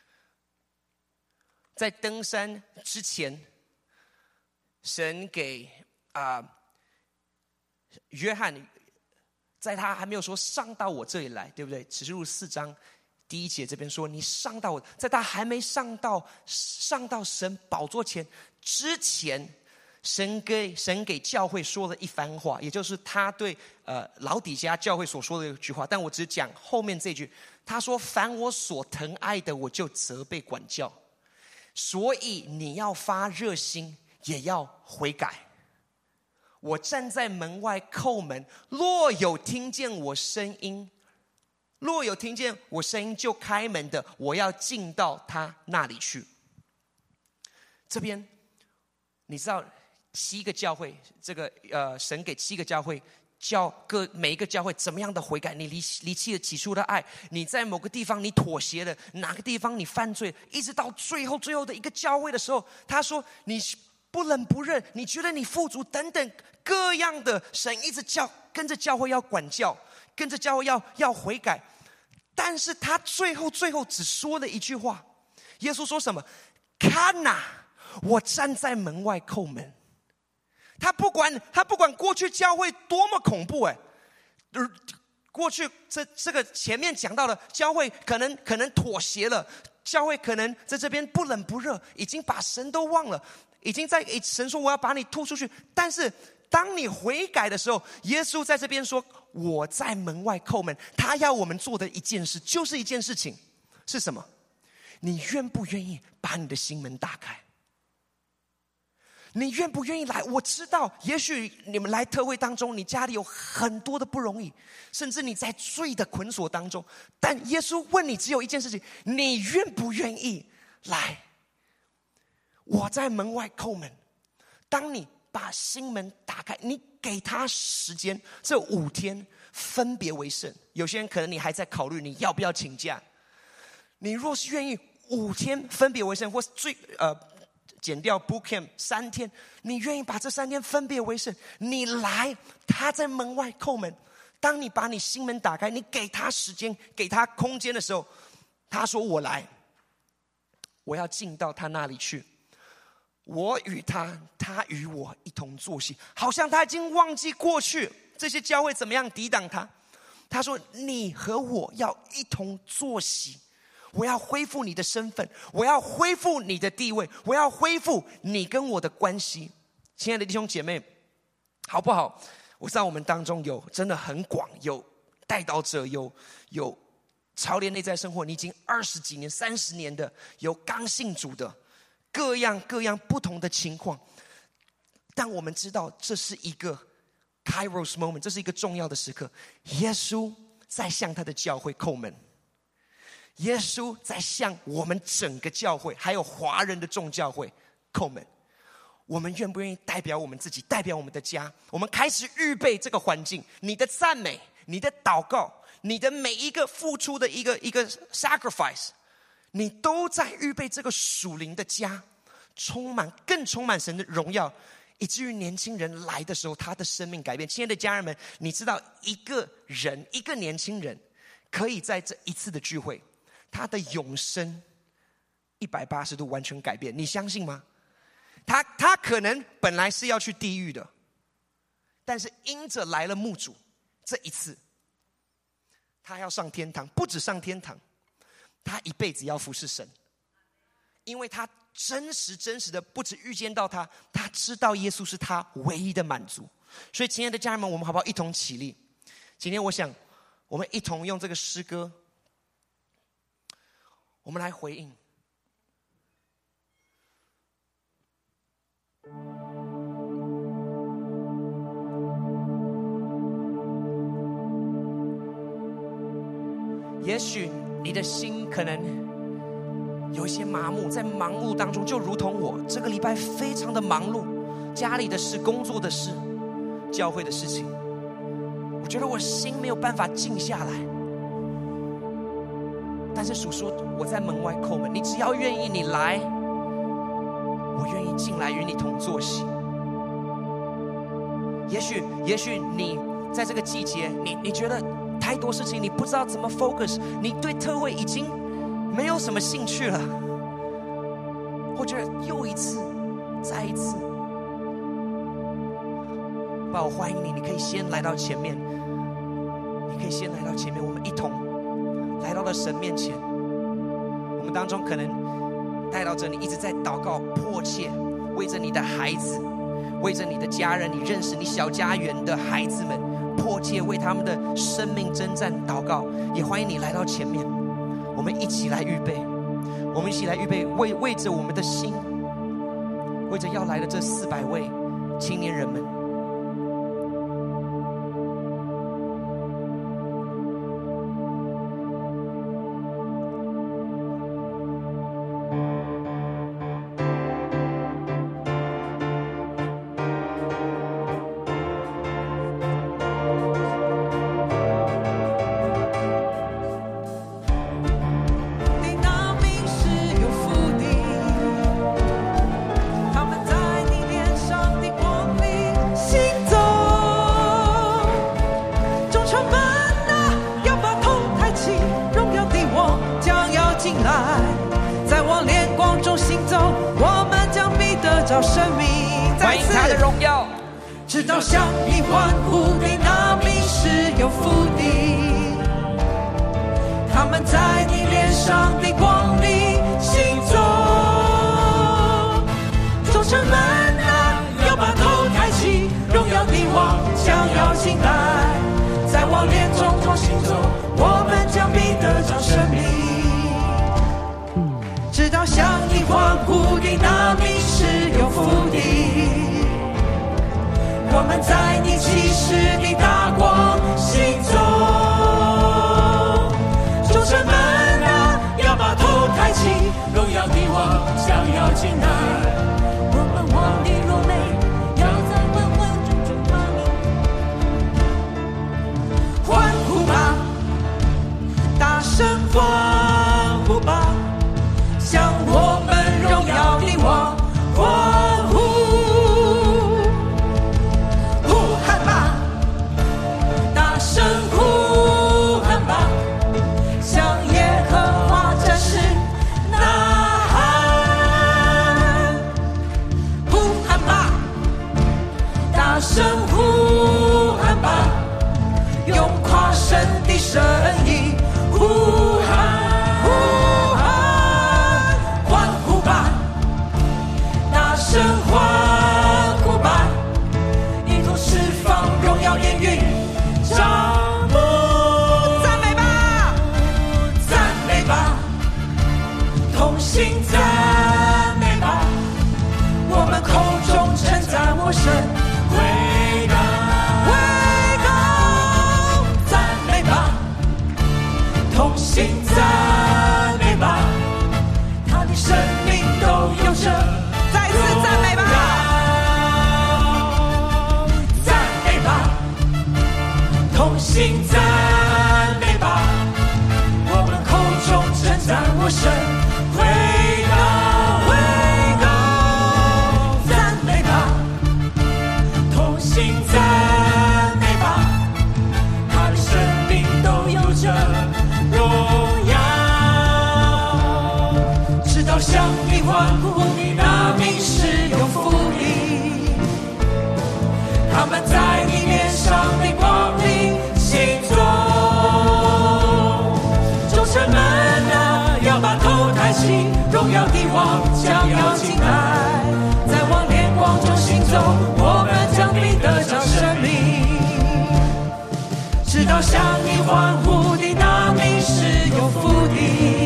Speaker 1: 在登山之前，神给啊、呃、约翰，在他还没有说上到我这里来，对不对？启示录四章第一节这边说，你上到我，在他还没上到上到神宝座前之前，神给神给教会说了一番话，也就是他对呃老底嘉教会所说的一句话，但我只讲后面这句。他说：凡我所疼爱的，我就责备管教，所以你要发热心，也要悔改。我站在门外叩门，若有听见我声音，若有听见我声音就开门的，我要进到他那里去。这边你知道七个教会，这个呃神给七个教会，教各每一个教会怎么样的悔改，你离离弃了起初的爱，你在某个地方你妥协了，哪个地方你犯罪，一直到最后最后的一个教会的时候，他说你不冷不热，你觉得你富足等等各样的，神一直教跟着教会要管教，跟着教会要要悔改，但是他最后最后只说了一句话，耶稣说什么？看哪，我站在门外叩门。他不管他不管过去教会多么恐怖，哎，过去这这个前面讲到的教会可能可能妥协了，教会可能在这边不冷不热，已经把神都忘了，已经在神说我要把你吐出去，但是当你悔改的时候，耶稣在这边说我在门外叩门，他要我们做的一件事就是一件事情，是什么？你愿不愿意把你的心门打开？ 你愿不愿意来？我知道，也许你们来特会当中，你家里有很多的不容易，甚至你在罪的捆锁当中。但耶稣问你只有一件事情：你愿不愿意来？我在门外叩门。当你把心门打开，你给他时间，这五天分别为圣。有些人可能你还在考虑你要不要请假。你若是愿意五天分别为圣，或是最呃减掉 boot camp 三天，你愿意把这三天分别为圣，你来，他在门外叩门。当你把你心门打开，你给他时间，给他空间的时候，他说我来，我要进到他那里去，我与他，他与我一同坐席。好像他已经忘记过去这些教会怎么样抵挡他。他说你和我要一同坐席，我要恢复你的身份，我要恢复你的地位，我要恢复你跟我的关系。亲爱的弟兄姐妹，好不好？我知道我们当中有真的很广，有代祷者，有有操练内在生活，你已经二十几年、三十年的，有刚信主的，各样各样不同的情况。但我们知道这是一个 Kairos moment， 这是一个重要的时刻。耶稣在向他的教会叩门，耶稣在向我们整个教会还有华人的众教会叩门。我们愿不愿意代表我们自己，代表我们的家，我们开始预备这个环境？你的赞美，你的祷告，你的每一个付出的一个一个 sacrifice， 你都在预备这个属灵的家，充满更充满神的荣耀，以至于年轻人来的时候他的生命改变。亲爱的家人们，你知道一个人，一个年轻人可以在这一次的聚会，他的永生一百八十度完全改变，你相信吗？他他可能本来是要去地狱的，但是因着来了牧主，这一次他要上天堂。不止上天堂，他一辈子要服侍神，因为他真实真实的不止遇见到他，他知道耶稣是他唯一的满足。所以亲爱的家人们，我们好不好一同起立？今天我想我们一同用这个诗歌，我们来回应。也许你的心可能有一些麻木，在忙碌当中，就如同我这个礼拜非常的忙碌，家里的事、工作的事、教会的事情，我觉得我心没有办法静下来。但是主说我在门外叩门，你只要愿意，你来，我愿意进来与你同坐席。也许也许你在这个季节，你你觉得太多事情，你不知道怎么 focus， 你对特会已经没有什么兴趣了。我觉得又一次再一次，爸，我欢迎你，你可以先来到前面，你可以先来到前面，我们一同来到了神面前。我们当中可能带到这里一直在祷告，迫切为着你的孩子，为着你的家人，你认识你小家园的孩子们，迫切为他们的生命征战祷告。也欢迎你来到前面，我们一起来预备，我们一起来预备，为为着我们的心，为着要来的这四百位青年人们。
Speaker 4: 直到向你欢呼的那名是有福的，他们在你脸上的光里行走。众城门啊，要把头抬起，荣耀的王将要进来，在王殿中中行走，我们将必得着生命。直到向你欢呼的那名是有福的， 们在你启示的大光心中。众城门啊，要把头抬起，荣耀的王将要进来。我们望你若美，要在万万众中发明。欢呼吧，大声欢呼吧，向我们荣耀的王欢呼。呼喊吧，大声呼喊吧，向耶和华战士呐喊。呼喊吧，大声呼喊吧，用夸神的声音呼喊。呼喊，欢呼吧，大声欢呼吧，一同释放荣耀言语，掌目赞美吧，赞美吧，同心赞美吧，我们口中称赞我神，归高归高，赞美吧，同心赞美吧，他的生命都有着。再次赞美吧，赞美吧，同心赞美吧，我们口中称赞我神，归高归高，赞美吧，同心赞美吧，他的生命都有着荣耀。直到向你欢呼，你那名是有福的，他们在你脸上的光里行走。众城门啊，要把头抬起，荣耀的王将要进来，在王脸光中行走，我们将必得着生命。直到向你欢呼的那名是有福的，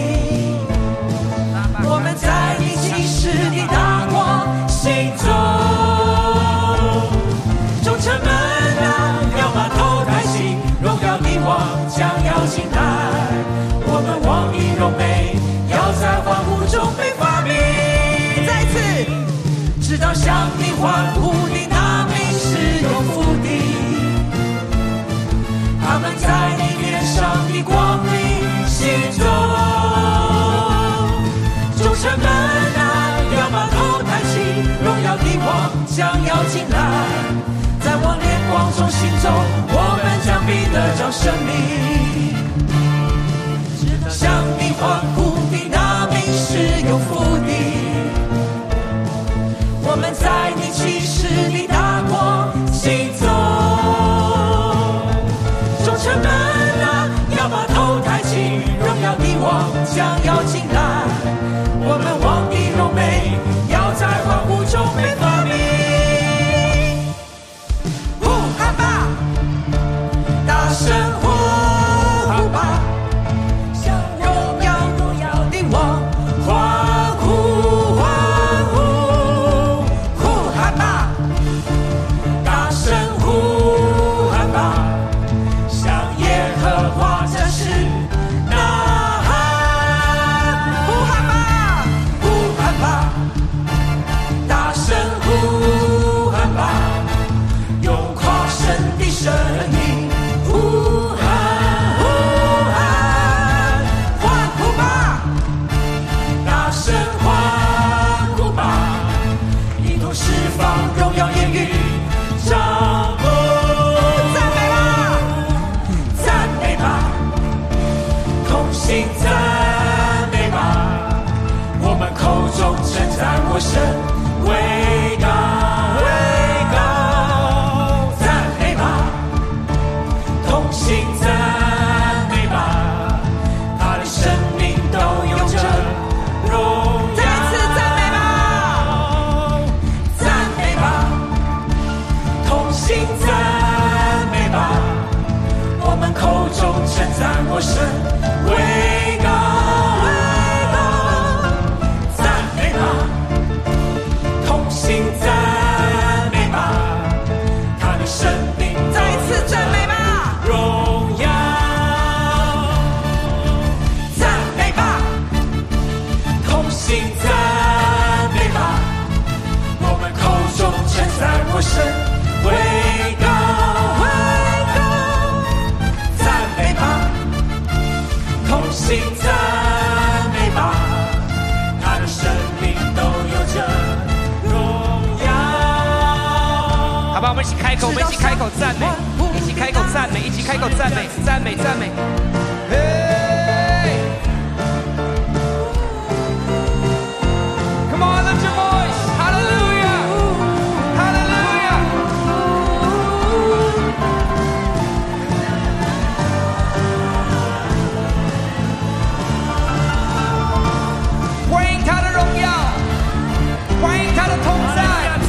Speaker 4: 我们在你启示的大光行走。众城门啊，要把头抬起，荣耀的王将要进来，我们望你荣美，要在欢呼中被发明。再次，直到向你欢呼的那名是有福的，他们在你脸上的光里行走。众城门啊，要把头抬起，荣耀的王将要进来，在我脸光中行走，我们将必得着生命。向你欢呼的那名是有福的，我们在你启示的大光行走。众城门啊，要把头抬起，荣耀的王将要进来，我们望你荣美，要在欢呼中被发明。呼喊吧，大声呼呼吧，向荣耀荣耀的王欢呼欢呼。呼喊吧，大声呼喊吧，向耶和华战士呐喊。呼喊吧，呼喊吧，大声呼喊吧，用夸神的声音呼喊呼喊，欢呼吧，大声欢呼吧，一同释放荣耀言语，掌目赞美吧，赞美吧，同心赞美吧，我们口中称赞我神，为高为高，赞美吧，同心赞美吧，他的生命都有着荣耀。再次赞美吧，赞美吧，同心赞美吧，我们口中称赞我神，为高为高，赞美吧，同心赞美吧，他的
Speaker 1: 口，我们一起开口赞美，一起开口赞美，一起开口赞美，赞美赞美。Come on, lift your voice, Hallelujah, Hallelujah. 欢迎他的荣耀，欢迎他的同在。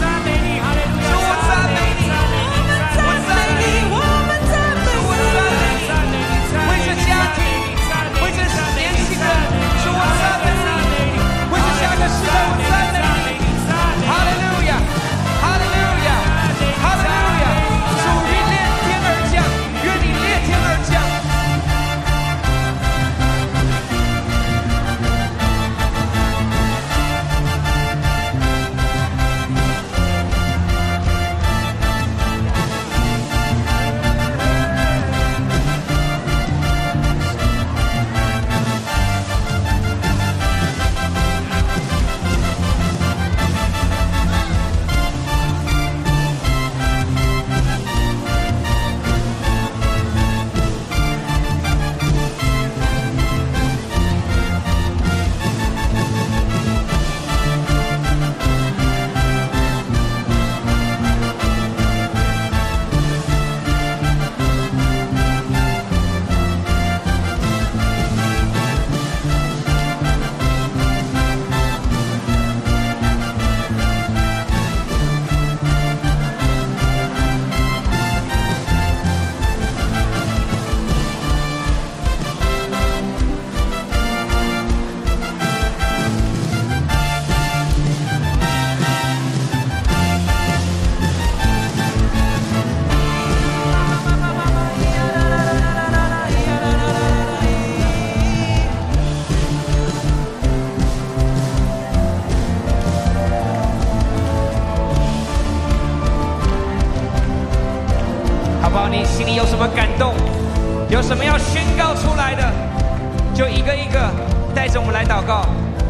Speaker 1: 你心里有什么感动，有什么要宣告出来的，就一个一个带着我们来祷告。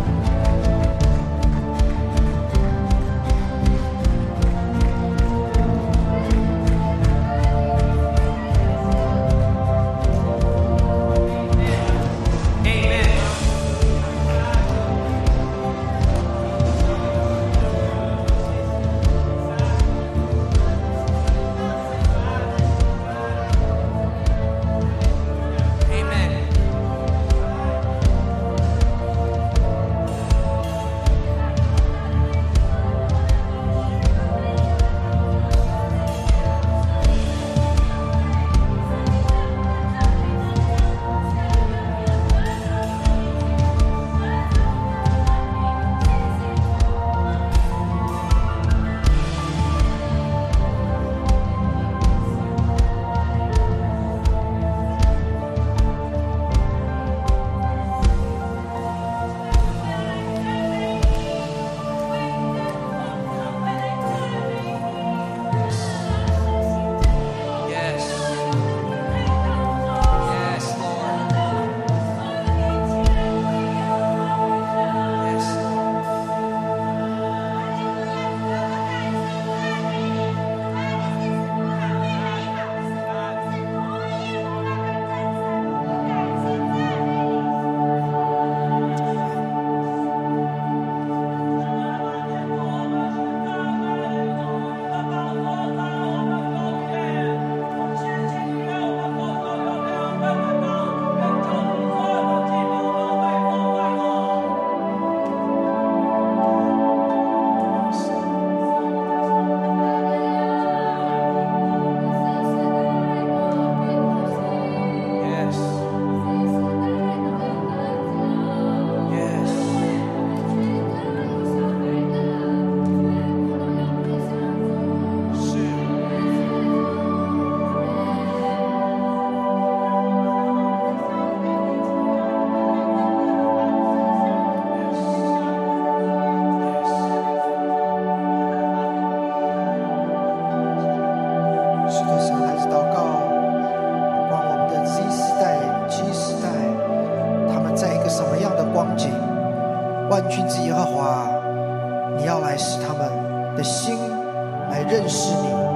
Speaker 2: 万军之耶和华，你要来使他们的心来认识你，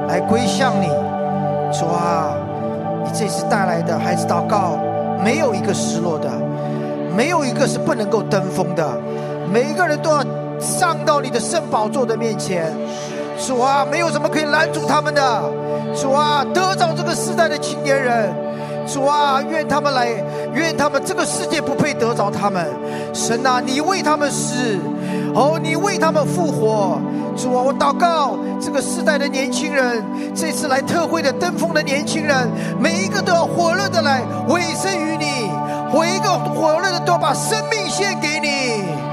Speaker 2: 来归向你。主啊，你这次带来的孩子祷告，没有一个失落的，没有一个是不能够登峰的，每一个人都要上到你的圣宝座的面前。主啊，没有什么可以拦阻他们的。主啊，得着这个世代的青年人。主啊，愿他们来，愿他们这个世界不配得着他们。神啊，你为他们死，哦，你为他们复活。主啊，我祷告这个世代的年轻人，这次来特会的登峰的年轻人，每一个都要火热的来委身于你，每一个火热的都要把生命献给你。